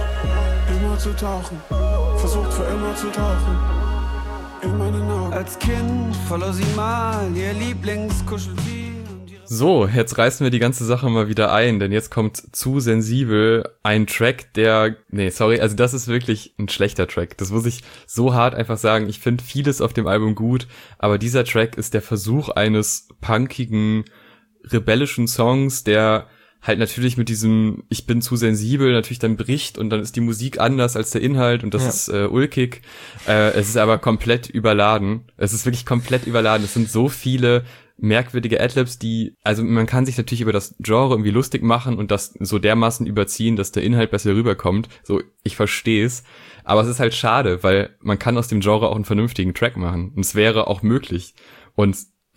immer zu tauchen, versucht für immer zu tauchen, in meinen Augen. Als Kind verlor sie mal ihr Lieblingskuscheltier. So, jetzt reißen wir die ganze Sache mal wieder ein, denn jetzt kommt Zu sensibel, ein Track, der, nee, sorry, also das ist wirklich ein schlechter Track. Das muss ich so hart einfach sagen. Ich finde vieles auf dem Album gut, aber dieser Track ist der Versuch eines punkigen, rebellischen Songs, der halt natürlich mit diesem Ich bin zu sensibel natürlich dann bricht und dann ist die Musik anders als der Inhalt und das ja. ist äh, ulkig. Äh, es ist aber komplett überladen. Es ist wirklich komplett überladen. Es sind so viele merkwürdige Adlibs, die, also man kann sich natürlich über das Genre irgendwie lustig machen und das so dermaßen überziehen, dass der Inhalt besser rüberkommt. So, ich versteh's. Aber es ist halt schade, weil man kann aus dem Genre auch einen vernünftigen Track machen. Und es wäre auch möglich. Und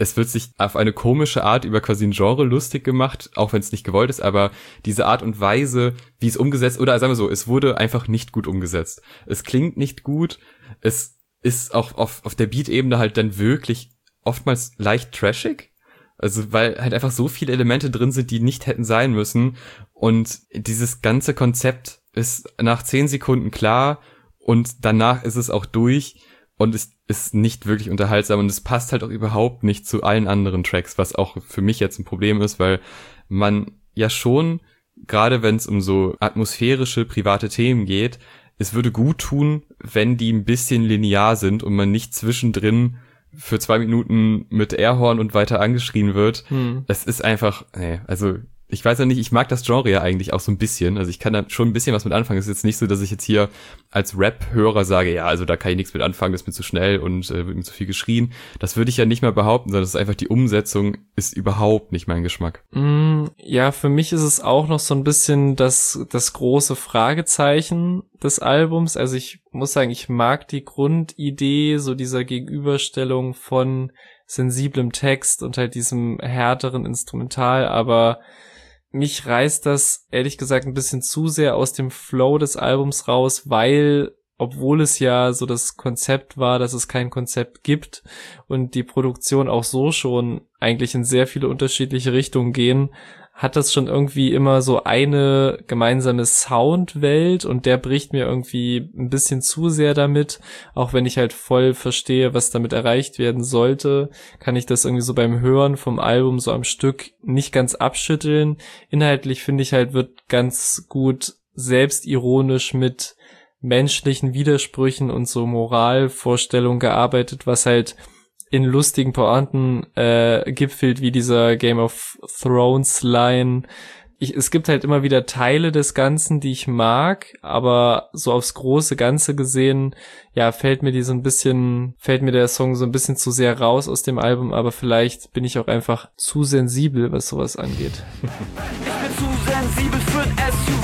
es wird sich auf eine komische Art über quasi ein Genre lustig gemacht, auch wenn es nicht gewollt ist, aber diese Art und Weise, wie es umgesetzt, oder sagen wir so, es wurde einfach nicht gut umgesetzt. Es klingt nicht gut, es ist auch auf, auf der Beat-Ebene halt dann wirklich oftmals leicht trashig, also weil halt einfach so viele Elemente drin sind, die nicht hätten sein müssen, und dieses ganze Konzept ist nach zehn Sekunden klar und danach ist es auch durch. Und es ist nicht wirklich unterhaltsam und es passt halt auch überhaupt nicht zu allen anderen Tracks, was auch für mich jetzt ein Problem ist, weil man ja schon, gerade wenn es um so atmosphärische, private Themen geht, es würde gut tun, wenn die ein bisschen linear sind und man nicht zwischendrin für zwei Minuten mit Airhorn und weiter angeschrien wird. Hm. Es ist einfach, nee, also ich weiß ja nicht, ich mag das Genre ja eigentlich auch so ein bisschen, also ich kann da schon ein bisschen was mit anfangen. Es ist jetzt nicht so, dass ich jetzt hier als Rap-Hörer sage, ja, also da kann ich nichts mit anfangen, das ist mir zu schnell und äh, wird mir zu viel geschrien. Das würde ich ja nicht mal behaupten, sondern das ist einfach, die Umsetzung ist überhaupt nicht mein Geschmack. Mm, ja, für mich ist es auch noch so ein bisschen das, das große Fragezeichen des Albums. Also ich muss sagen, ich mag die Grundidee so dieser Gegenüberstellung von sensiblem Text und halt diesem härteren Instrumental, aber mich reißt das, ehrlich gesagt, ein bisschen zu sehr aus dem Flow des Albums raus, weil, obwohl es ja so das Konzept war, dass es kein Konzept gibt und die Produktion auch so schon eigentlich in sehr viele unterschiedliche Richtungen gehen, hat das schon irgendwie immer so eine gemeinsame Soundwelt und der bricht mir irgendwie ein bisschen zu sehr damit. Auch wenn ich halt voll verstehe, was damit erreicht werden sollte, kann ich das irgendwie so beim Hören vom Album so am Stück nicht ganz abschütteln. Inhaltlich finde ich halt, wird ganz gut selbstironisch mit menschlichen Widersprüchen und so Moralvorstellungen gearbeitet, was halt in lustigen Pointen äh, gipfelt, wie dieser Game of Thrones Line. Ich, es gibt halt immer wieder Teile des Ganzen, die ich mag, aber so aufs große Ganze gesehen, ja, fällt mir die so ein bisschen, fällt mir der Song so ein bisschen zu sehr raus aus dem Album, aber vielleicht bin ich auch einfach zu sensibel, was sowas angeht. Ich bin zu sensibel für ein S U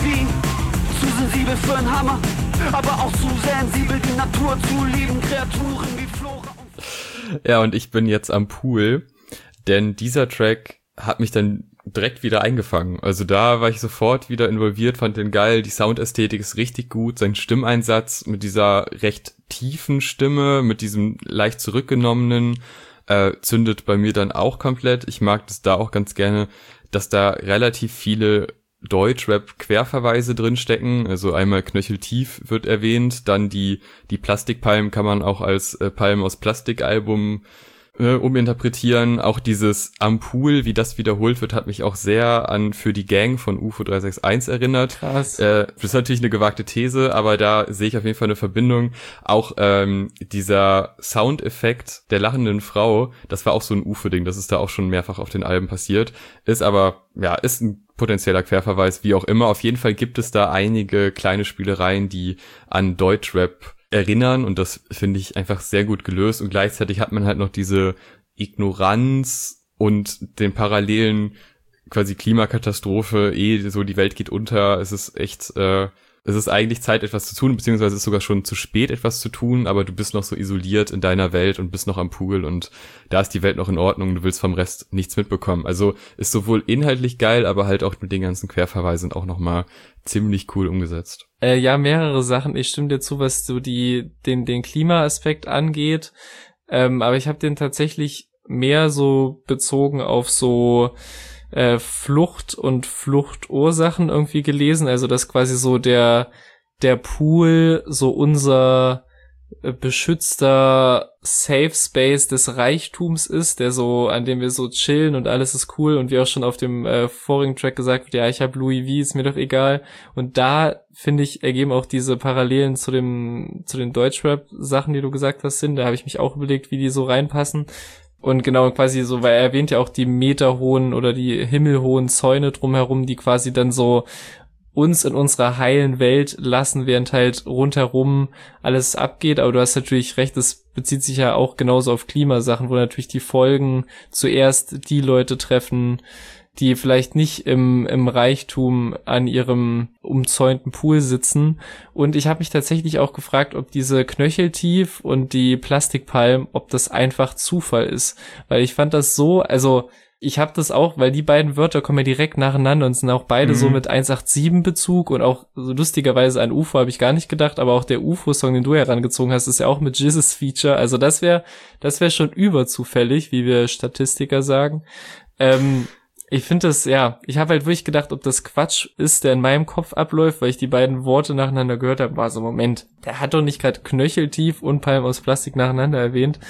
V, zu sensibel für einen Hammer, aber auch zu sensibel, die Natur zu lieben, Kreaturen wie Flora. Ja, und ich bin jetzt am Pool, denn dieser Track hat mich dann direkt wieder eingefangen. Also da war ich sofort wieder involviert, fand den geil, die Soundästhetik ist richtig gut, sein Stimmeinsatz mit dieser recht tiefen Stimme, mit diesem leicht zurückgenommenen, äh, zündet bei mir dann auch komplett. Ich mag das da auch ganz gerne, dass da relativ viele Deutschrap-Querverweise drinstecken, also einmal Knöcheltief wird erwähnt, dann die die Plastikpalmen kann man auch als äh, Palmen aus Plastikalbum äh, uminterpretieren. Auch dieses Am Pool, wie das wiederholt wird, hat mich auch sehr an Für die Gang von U F O drei sechs eins erinnert. Krass. Äh, das ist natürlich eine gewagte These, aber da sehe ich auf jeden Fall eine Verbindung. Auch ähm, dieser Soundeffekt der lachenden Frau, das war auch so ein U F O-Ding, das ist da auch schon mehrfach auf den Alben passiert, ist aber, ja, ist ein potenzieller Querverweis, wie auch immer. Auf jeden Fall gibt es da einige kleine Spielereien, die an Deutschrap erinnern und das finde ich einfach sehr gut gelöst und gleichzeitig hat man halt noch diese Ignoranz und den parallelen quasi Klimakatastrophe, eh so die Welt geht unter, es ist echt, äh, es ist eigentlich Zeit, etwas zu tun, beziehungsweise es ist sogar schon zu spät, etwas zu tun, aber du bist noch so isoliert in deiner Welt und bist noch am Pool und da ist die Welt noch in Ordnung, du willst vom Rest nichts mitbekommen. Also ist sowohl inhaltlich geil, aber halt auch mit den ganzen Querverweisen auch nochmal ziemlich cool umgesetzt. Äh, ja, mehrere Sachen. Ich stimme dir zu, was so die den den Klimaaspekt angeht, ähm, aber ich habe den tatsächlich mehr so bezogen auf so äh, Flucht und Fluchtursachen irgendwie gelesen, also dass quasi so der der Pool so unser äh, beschützter Safe Space des Reichtums ist, der so, an dem wir so chillen und alles ist cool und wie auch schon auf dem äh, vorigen Track gesagt wird, ja, ich hab Louis V, ist mir doch egal. Und da, finde ich, ergeben auch diese Parallelen zu dem zu den Deutschrap-Sachen, die du gesagt hast, Sinn. Da habe ich mich auch überlegt, wie die so reinpassen. Und genau quasi so, weil er erwähnt ja auch die meterhohen oder die himmelhohen Zäune drumherum, die quasi dann so uns in unserer heilen Welt lassen, während halt rundherum alles abgeht. Aber du hast natürlich recht, es bezieht sich ja auch genauso auf Klimasachen, wo natürlich die Folgen zuerst die Leute treffen, die vielleicht nicht im im Reichtum an ihrem umzäunten Pool sitzen. Und ich habe mich tatsächlich auch gefragt, ob diese Knöcheltief und die Plastikpalm, ob das einfach Zufall ist. Weil ich fand das so, also ich habe das auch, weil die beiden Wörter kommen ja direkt nacheinander und sind auch beide mhm. so mit eins acht sieben Bezug und auch so lustigerweise an U F O habe ich gar nicht gedacht, aber auch der U F O-Song, den du herangezogen hast, ist ja auch mit Jizzes Feature. Also das wäre das wäre schon überzufällig, wie wir Statistiker sagen. Ähm, ich finde das, ja, ich habe halt wirklich gedacht, ob das Quatsch ist, der in meinem Kopf abläuft, weil ich die beiden Worte nacheinander gehört habe. War so, Moment, der hat doch nicht gerade Knöcheltief und Palm aus Plastik nacheinander erwähnt.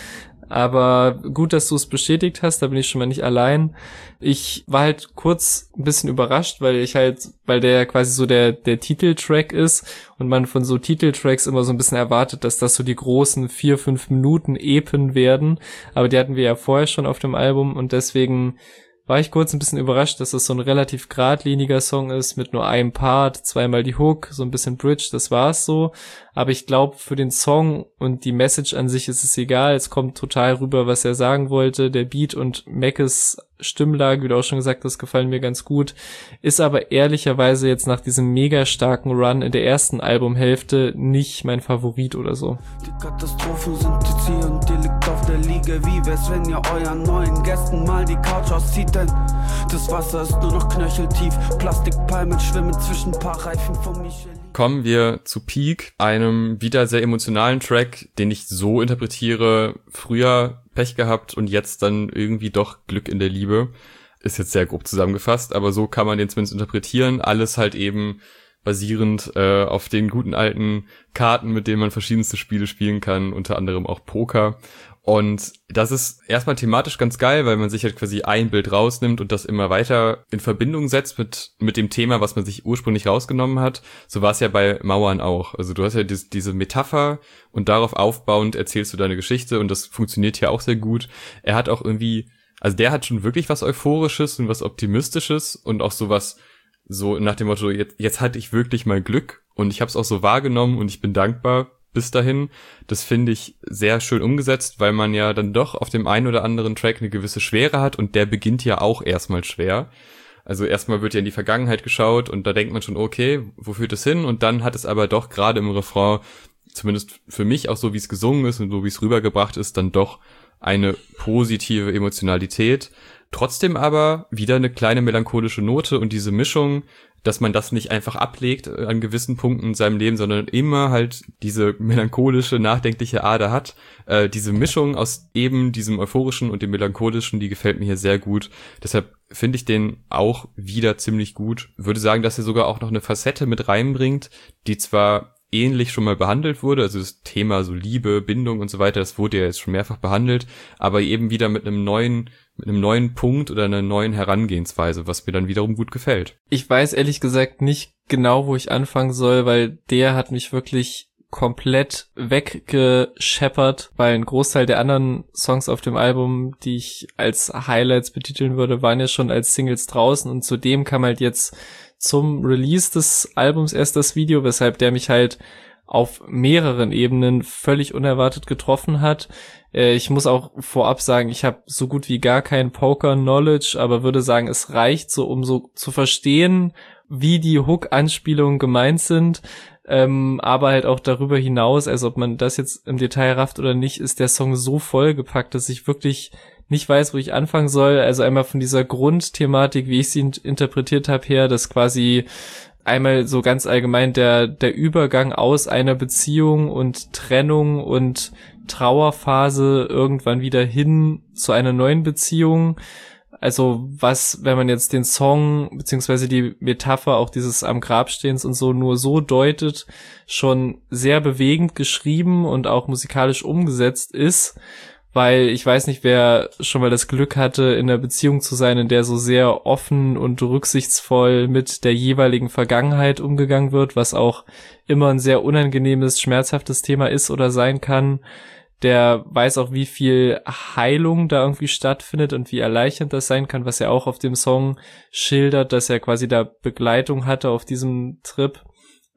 Aber gut, dass du es bestätigt hast, da bin ich schon mal nicht allein. Ich war halt kurz ein bisschen überrascht, weil ich halt, weil der quasi so der der Titeltrack ist und man von so Titeltracks immer so ein bisschen erwartet, dass das so die großen vier, fünf Minuten Epen werden. Aber die hatten wir ja vorher schon auf dem Album und deswegen war ich kurz ein bisschen überrascht, dass das so ein relativ geradliniger Song ist mit nur einem Part, zweimal die Hook, so ein bisschen Bridge, das war's so. Aber ich glaube, für den Song und die Message an sich ist es egal. Es kommt total rüber, was er sagen wollte. Der Beat und Mackes Stimmlage, wie du auch schon gesagt hast, gefallen mir ganz gut. Ist aber ehrlicherweise jetzt nach diesem mega starken Run in der ersten Albumhälfte nicht mein Favorit oder so. Die Katastrophen sind jetzt hier und ihr liegt auf der Liege. Wie wär's, wenn ihr euren neuen Gästen mal die Couch auszieht? Denn das Wasser ist nur noch knöcheltief. Plastikpalmen schwimmen zwischen paar Reifen von Michelin. Kommen wir zu Peak, einem wieder sehr emotionalen Track, den ich so interpretiere, früher Pech gehabt und jetzt dann irgendwie doch Glück in der Liebe. Ist jetzt sehr grob zusammengefasst, aber so kann man den zumindest interpretieren. Alles halt eben basierend äh, auf den guten alten Karten, mit denen man verschiedenste Spiele spielen kann, unter anderem auch Poker. Und das ist erstmal thematisch ganz geil, weil man sich halt quasi ein Bild rausnimmt und das immer weiter in Verbindung setzt mit mit dem Thema, was man sich ursprünglich rausgenommen hat. So war es ja bei Mauern auch. Also du hast ja diese, diese Metapher und darauf aufbauend erzählst du deine Geschichte und das funktioniert hier auch sehr gut. Er hat auch irgendwie, also der hat schon wirklich was Euphorisches und was Optimistisches und auch sowas so nach dem Motto, jetzt, jetzt hatte ich wirklich mal Glück und ich habe es auch so wahrgenommen und ich bin dankbar bis dahin. Das finde ich sehr schön umgesetzt, weil man ja dann doch auf dem einen oder anderen Track eine gewisse Schwere hat und der beginnt ja auch erstmal schwer. Also erstmal wird ja in die Vergangenheit geschaut und da denkt man schon, okay, wo führt es hin? Und dann hat es aber doch gerade im Refrain, zumindest für mich auch so, wie es gesungen ist und so, wie es rübergebracht ist, dann doch eine positive Emotionalität. Trotzdem aber wieder eine kleine melancholische Note und diese Mischung, dass man das nicht einfach ablegt an gewissen Punkten in seinem Leben, sondern immer halt diese melancholische, nachdenkliche Ader hat. Äh, diese Mischung aus eben diesem euphorischen und dem melancholischen, die gefällt mir hier sehr gut. Deshalb finde ich den auch wieder ziemlich gut. Würde sagen, dass er sogar auch noch eine Facette mit reinbringt, die zwar ähnlich schon mal behandelt wurde, also das Thema so Liebe, Bindung und so weiter, das wurde ja jetzt schon mehrfach behandelt, aber eben wieder mit einem neuen, mit einem neuen Punkt oder einer neuen Herangehensweise, was mir dann wiederum gut gefällt. Ich weiß ehrlich gesagt nicht genau, wo ich anfangen soll, weil der hat mich wirklich komplett weggescheppert, weil ein Großteil der anderen Songs auf dem Album, die ich als Highlights betiteln würde, waren ja schon als Singles draußen und zudem kam halt jetzt zum Release des Albums erst das Video, weshalb der mich halt auf mehreren Ebenen völlig unerwartet getroffen hat. Äh, ich muss auch vorab sagen, ich habe so gut wie gar kein Poker-Knowledge, aber würde sagen, es reicht so, um so zu verstehen, wie die Hook-Anspielungen gemeint sind. Ähm, aber halt auch darüber hinaus, also ob man das jetzt im Detail rafft oder nicht, ist der Song so vollgepackt, dass ich wirklich nicht weiß, wo ich anfangen soll. Also einmal von dieser Grundthematik, wie ich sie interpretiert habe, her, dass quasi einmal so ganz allgemein der der Übergang aus einer Beziehung und Trennung und Trauerphase irgendwann wieder hin zu einer neuen Beziehung. Also was, wenn man jetzt den Song beziehungsweise die Metapher auch dieses am Grabstehens und so nur so deutet, schon sehr bewegend geschrieben und auch musikalisch umgesetzt ist. Weil ich weiß nicht, wer schon mal das Glück hatte, in einer Beziehung zu sein, in der so sehr offen und rücksichtsvoll mit der jeweiligen Vergangenheit umgegangen wird, was auch immer ein sehr unangenehmes, schmerzhaftes Thema ist oder sein kann. Der weiß auch, wie viel Heilung da irgendwie stattfindet und wie erleichternd das sein kann, was er auch auf dem Song schildert, dass er quasi da Begleitung hatte auf diesem Trip.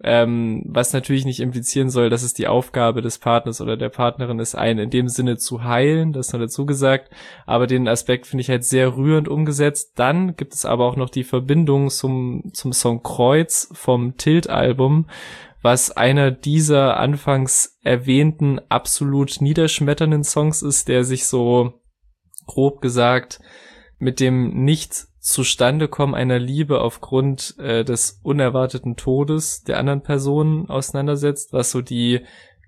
Ähm, was natürlich nicht implizieren soll, dass es die Aufgabe des Partners oder der Partnerin ist, einen in dem Sinne zu heilen, das noch dazu gesagt, aber den Aspekt finde ich halt sehr rührend umgesetzt. Dann gibt es aber auch noch die Verbindung zum, zum Song Kreuz vom Tilt-Album, was einer dieser anfangs erwähnten absolut niederschmetternden Songs ist, der sich so grob gesagt mit dem Nicht-Zustandekommen einer Liebe aufgrund äh, des unerwarteten Todes der anderen Person auseinandersetzt, was so die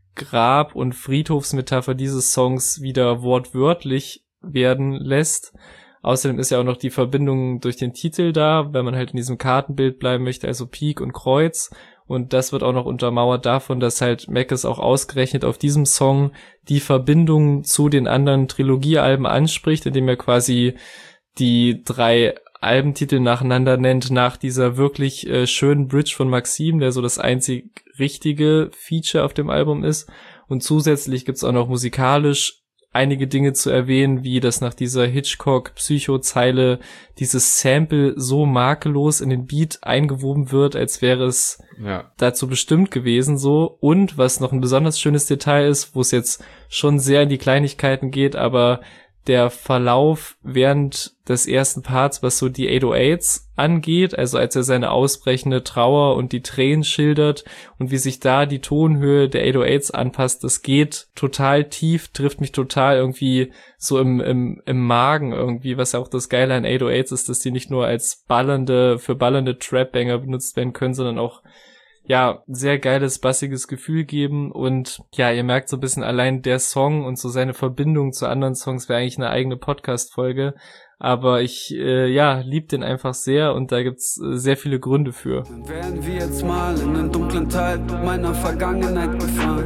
Grab- und Friedhofsmetapher dieses Songs wieder wortwörtlich werden lässt. Außerdem ist ja auch noch die Verbindung durch den Titel da, wenn man halt in diesem Kartenbild bleiben möchte, also Pik und Kreuz. Und das wird auch noch untermauert davon, dass halt Mackes auch ausgerechnet auf diesem Song die Verbindung zu den anderen Trilogiealben anspricht, indem er quasi die drei Albentitel nacheinander nennt, nach dieser wirklich äh, schönen Bridge von Maxim, der so das einzig richtige Feature auf dem Album ist. Und zusätzlich gibt's auch noch musikalisch einige Dinge zu erwähnen, wie dass nach dieser Hitchcock-Psycho-Zeile dieses Sample so makellos in den Beat eingewoben wird, als wäre es ja dazu bestimmt gewesen so. Und was noch ein besonders schönes Detail ist, wo es jetzt schon sehr in die Kleinigkeiten geht, aber der Verlauf während des ersten Parts, was so die acht null achts angeht, also als er seine ausbrechende Trauer und die Tränen schildert und wie sich da die Tonhöhe der acht null achts anpasst, das geht total tief, trifft mich total irgendwie so im im im Magen irgendwie, was ja auch das Geile an acht null achts ist, dass die nicht nur als ballernde, für ballernde Trap-Banger benutzt werden können, sondern auch ja, sehr geiles, bassiges Gefühl geben und ja, ihr merkt so ein bisschen allein der Song und so seine Verbindung zu anderen Songs wäre eigentlich eine eigene Podcast-Folge, aber ich, äh, ja, lieb den einfach sehr und da gibt's äh, sehr viele Gründe für. Dann werden wir jetzt mal in den dunklen Teil meiner Vergangenheit gefahren.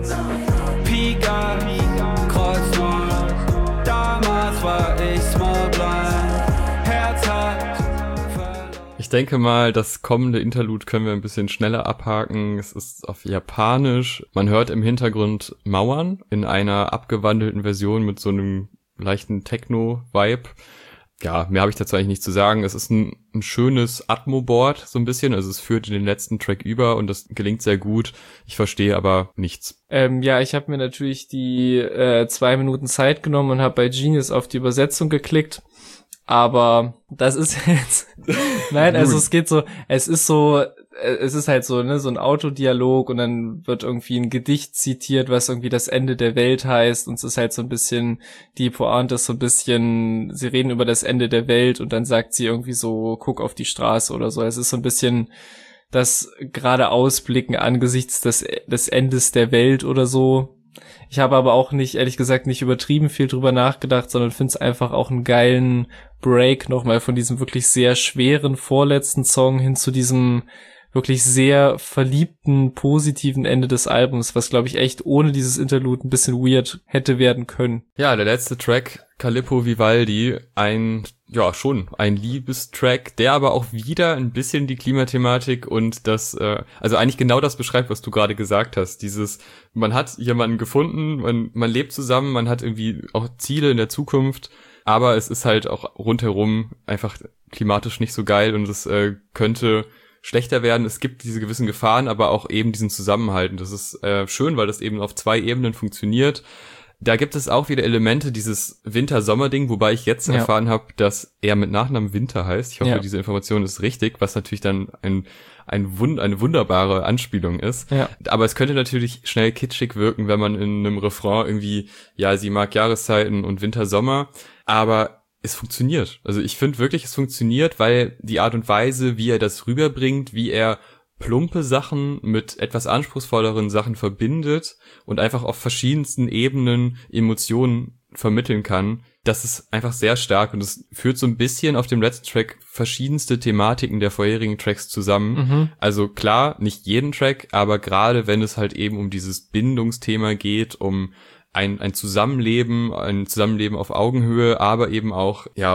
Pika, Kreuz null, damals war ich small blind, Herz hat. Ich denke mal, das kommende Interlude können wir ein bisschen schneller abhaken. Es ist auf Japanisch. Man hört im Hintergrund Mauern in einer abgewandelten Version mit so einem leichten Techno-Vibe. Ja, mehr habe ich dazu eigentlich nicht zu sagen. Es ist ein, ein schönes Atmo-Board, so ein bisschen. Also es führt in den letzten Track über und das gelingt sehr gut. Ich verstehe aber nichts. Ähm, ja, ich habe mir natürlich die äh, zwei Minuten Zeit genommen und habe bei Genius auf die Übersetzung geklickt. Aber das ist jetzt, nein, also es geht so, es ist so, es ist halt so, ne, so ein Autodialog und dann wird irgendwie ein Gedicht zitiert, was irgendwie das Ende der Welt heißt und es ist halt so ein bisschen, die Pointe ist so ein bisschen, sie reden über das Ende der Welt und dann sagt sie irgendwie so, guck auf die Straße oder so. Es ist so ein bisschen das gerade Ausblicken angesichts des, des Endes der Welt oder so. Ich habe aber auch nicht, ehrlich gesagt, nicht übertrieben viel drüber nachgedacht, sondern finde es einfach auch einen geilen Break nochmal von diesem wirklich sehr schweren vorletzten Song hin zu diesem wirklich sehr verliebten, positiven Ende des Albums, was, glaube ich, echt ohne dieses Interlude ein bisschen weird hätte werden können. Ja, der letzte Track, Calippo Vivaldi, ein, ja, schon ein Liebestrack, der aber auch wieder ein bisschen die Klimathematik und das, äh, also eigentlich genau das beschreibt, was du gerade gesagt hast. Dieses, man hat jemanden gefunden, man, man lebt zusammen, man hat irgendwie auch Ziele in der Zukunft, aber es ist halt auch rundherum einfach klimatisch nicht so geil und es äh, könnte schlechter werden. Es gibt diese gewissen Gefahren, aber auch eben diesen Zusammenhalt. Und das ist äh, schön, weil das eben auf zwei Ebenen funktioniert. Da gibt es auch wieder Elemente, dieses Winter-Sommer-Ding, wobei ich jetzt ja. erfahren habe, dass er mit Nachnamen Winter heißt. Ich hoffe, ja. diese Information ist richtig, was natürlich dann ein, ein Wund, eine wunderbare Anspielung ist. Ja. Aber es könnte natürlich schnell kitschig wirken, wenn man in einem Refrain irgendwie, ja, sie mag Jahreszeiten und Winter-Sommer, aber es funktioniert. Also ich finde wirklich, es funktioniert, weil die Art und Weise, wie er das rüberbringt, wie er plumpe Sachen mit etwas anspruchsvolleren Sachen verbindet und einfach auf verschiedensten Ebenen Emotionen vermitteln kann, das ist einfach sehr stark und es führt so ein bisschen auf dem letzten Track verschiedenste Thematiken der vorherigen Tracks zusammen. Mhm. Also klar, nicht jeden Track, aber gerade wenn es halt eben um dieses Bindungsthema geht, um ein ein Zusammenleben, ein Zusammenleben auf Augenhöhe, aber eben auch ja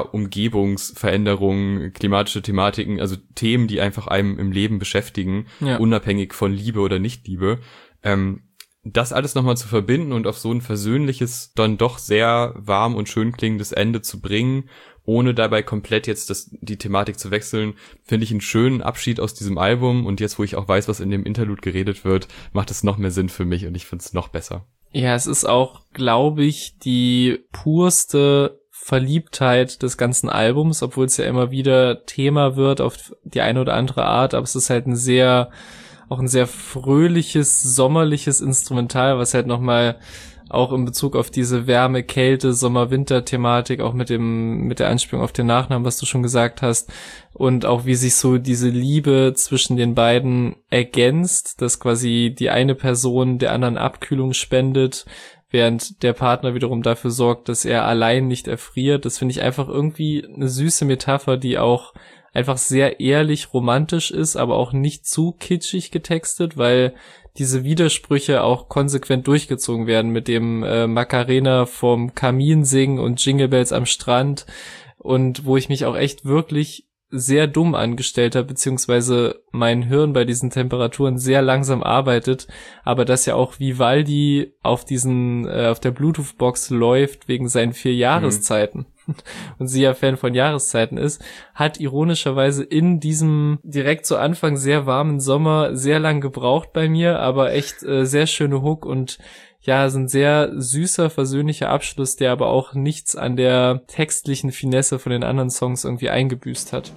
Umgebungsveränderungen, klimatische Thematiken, also Themen, die einfach einem im Leben beschäftigen, ja. unabhängig von Liebe oder Nichtliebe. Ähm, das alles nochmal zu verbinden und auf so ein versöhnliches, dann doch sehr warm und schön klingendes Ende zu bringen, ohne dabei komplett jetzt das, die Thematik zu wechseln, finde ich einen schönen Abschied aus diesem Album. Und jetzt, wo ich auch weiß, was in dem Interlude geredet wird, macht es noch mehr Sinn für mich und ich finde es noch besser. Ja, es ist auch, glaube ich, die purste Verliebtheit des ganzen Albums, obwohl es ja immer wieder Thema wird auf die eine oder andere Art, aber es ist halt ein sehr, auch ein sehr fröhliches, sommerliches Instrumental, was halt nochmal auch in Bezug auf diese Wärme, Kälte, Sommer-Winter-Thematik, auch mit dem, mit der Anspielung auf den Nachnamen, was du schon gesagt hast, und auch wie sich so diese Liebe zwischen den beiden ergänzt, dass quasi die eine Person der anderen Abkühlung spendet, während der Partner wiederum dafür sorgt, dass er allein nicht erfriert. Das finde ich einfach irgendwie eine süße Metapher, die auch einfach sehr ehrlich romantisch ist, aber auch nicht zu kitschig getextet, weil diese Widersprüche auch konsequent durchgezogen werden mit dem äh, Macarena vom Kamin singen und Jingle Bells am Strand, und wo ich mich auch echt wirklich sehr dumm angestellt habe, beziehungsweise mein Hirn bei diesen Temperaturen sehr langsam arbeitet, aber dass ja auch Vivaldi auf diesen äh, auf der Bluetooth-Box läuft wegen seinen vier Jahreszeiten mhm. und sie ja Fan von Jahreszeiten ist, hat ironischerweise in diesem direkt zu Anfang sehr warmen Sommer sehr lang gebraucht bei mir, aber echt äh, sehr schöne Hook und ja, so ein sehr süßer, versöhnlicher Abschluss, der aber auch nichts an der textlichen Finesse von den anderen Songs irgendwie eingebüßt hat.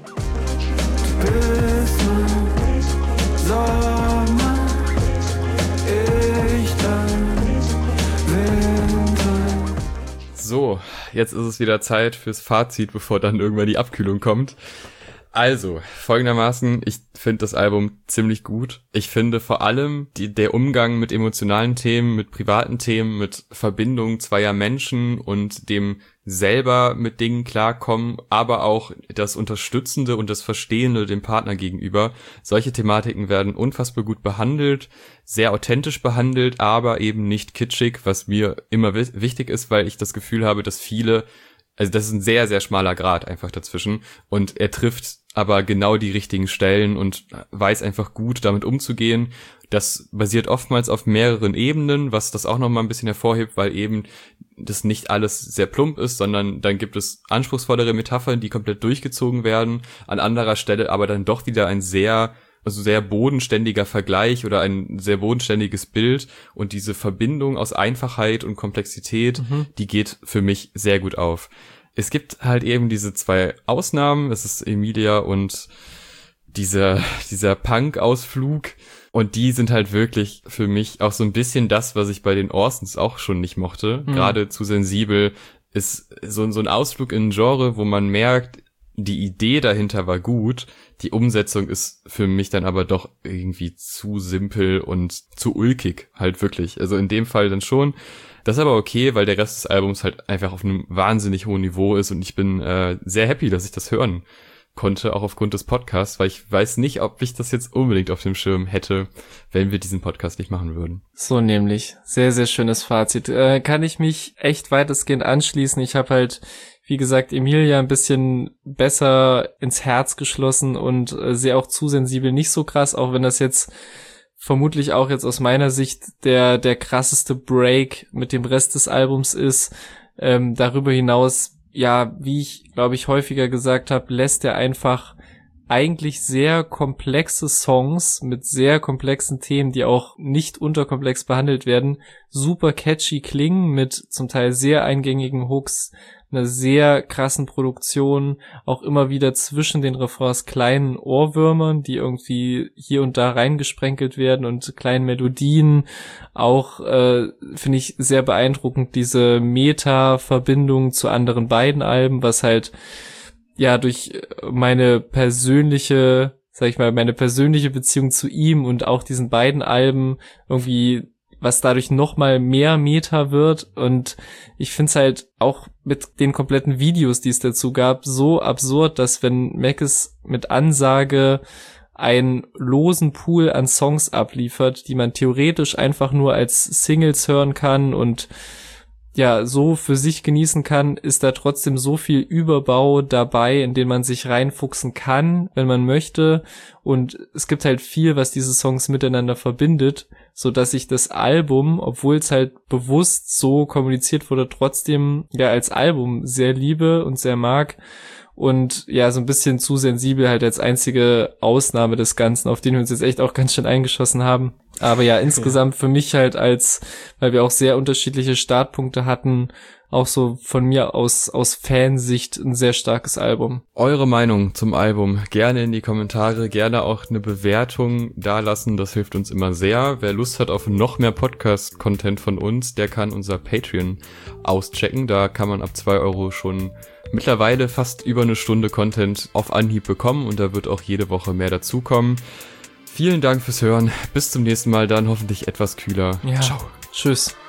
So, jetzt ist es wieder Zeit fürs Fazit, bevor dann irgendwann die Abkühlung kommt. Also, folgendermaßen, ich finde das Album ziemlich gut. Ich finde vor allem die, der Umgang mit emotionalen Themen, mit privaten Themen, mit Verbindung zweier Menschen und dem selber mit Dingen klarkommen, aber auch das Unterstützende und das Verstehende dem Partner gegenüber. Solche Thematiken werden unfassbar gut behandelt, sehr authentisch behandelt, aber eben nicht kitschig, was mir immer wichtig ist, weil ich das Gefühl habe, dass viele, also das ist ein sehr, sehr schmaler Grat einfach dazwischen, und er trifft aber genau die richtigen Stellen und weiß einfach gut, damit umzugehen. Das basiert oftmals auf mehreren Ebenen, was das auch nochmal ein bisschen hervorhebt, weil eben das nicht alles sehr plump ist, sondern dann gibt es anspruchsvollere Metaphern, die komplett durchgezogen werden, an anderer Stelle aber dann doch wieder ein sehr, also sehr bodenständiger Vergleich oder ein sehr bodenständiges Bild, und diese Verbindung aus Einfachheit und Komplexität, mhm. die geht für mich sehr gut auf. Es gibt halt eben diese zwei Ausnahmen, es ist Emilia und dieser, dieser Punk-Ausflug, und die sind halt wirklich für mich auch so ein bisschen das, was ich bei den Orsons auch schon nicht mochte. Mhm. Gerade zu sensibel ist so, so ein Ausflug in ein Genre, wo man merkt, die Idee dahinter war gut, die Umsetzung ist für mich dann aber doch irgendwie zu simpel und zu ulkig, halt wirklich. Also in dem Fall dann schon. Das ist aber okay, weil der Rest des Albums halt einfach auf einem wahnsinnig hohen Niveau ist, und ich bin äh, sehr happy, dass ich das hören konnte, auch aufgrund des Podcasts, weil ich weiß nicht, ob ich das jetzt unbedingt auf dem Schirm hätte, wenn wir diesen Podcast nicht machen würden. So nämlich. Sehr, sehr schönes Fazit. Äh, kann ich mich echt weitestgehend anschließen. Ich habe halt, wie gesagt, Emilia ein bisschen besser ins Herz geschlossen und äh, sehr auch zu sensibel nicht so krass, auch wenn das jetzt vermutlich auch jetzt aus meiner Sicht der der krasseste Break mit dem Rest des Albums ist. Ähm, darüber hinaus, ja, wie ich, glaube ich, häufiger gesagt habe, lässt er einfach eigentlich sehr komplexe Songs mit sehr komplexen Themen, die auch nicht unterkomplex behandelt werden, super catchy klingen mit zum Teil sehr eingängigen Hooks, einer sehr krassen Produktion, auch immer wieder zwischen den Refrains kleinen Ohrwürmern, die irgendwie hier und da reingesprenkelt werden, und kleinen Melodien. Auch äh, finde ich sehr beeindruckend diese Meta-Verbindung zu anderen beiden Alben, was halt ja durch meine persönliche, sag ich mal, meine persönliche Beziehung zu ihm und auch diesen beiden Alben irgendwie, was dadurch noch mal mehr Meta wird. Und ich find's halt auch mit den kompletten Videos, die es dazu gab, so absurd, dass wenn Mac es mit Ansage einen losen Pool an Songs abliefert, die man theoretisch einfach nur als Singles hören kann und ja, so für sich genießen kann, ist da trotzdem so viel Überbau dabei, in den man sich reinfuchsen kann, wenn man möchte. Und es gibt halt viel, was diese Songs miteinander verbindet, so dass ich das Album, obwohl es halt bewusst so kommuniziert wurde, trotzdem ja als Album sehr liebe und sehr mag. Und ja, so ein bisschen zu sensibel halt als einzige Ausnahme des Ganzen, auf den wir uns jetzt echt auch ganz schön eingeschossen haben. Aber ja, insgesamt für mich halt als, weil wir auch sehr unterschiedliche Startpunkte hatten, auch so von mir aus aus Fansicht ein sehr starkes Album. Eure Meinung zum Album gerne in die Kommentare, gerne auch eine Bewertung dalassen, das hilft uns immer sehr. Wer Lust hat auf noch mehr Podcast-Content von uns, der kann unser Patreon auschecken. Da kann man ab zwei Euro schon mittlerweile fast über eine Stunde Content auf Anhieb bekommen und da wird auch jede Woche mehr dazukommen. Vielen Dank fürs Hören, bis zum nächsten Mal, dann hoffentlich etwas kühler. Ja. Ciao. Tschüss.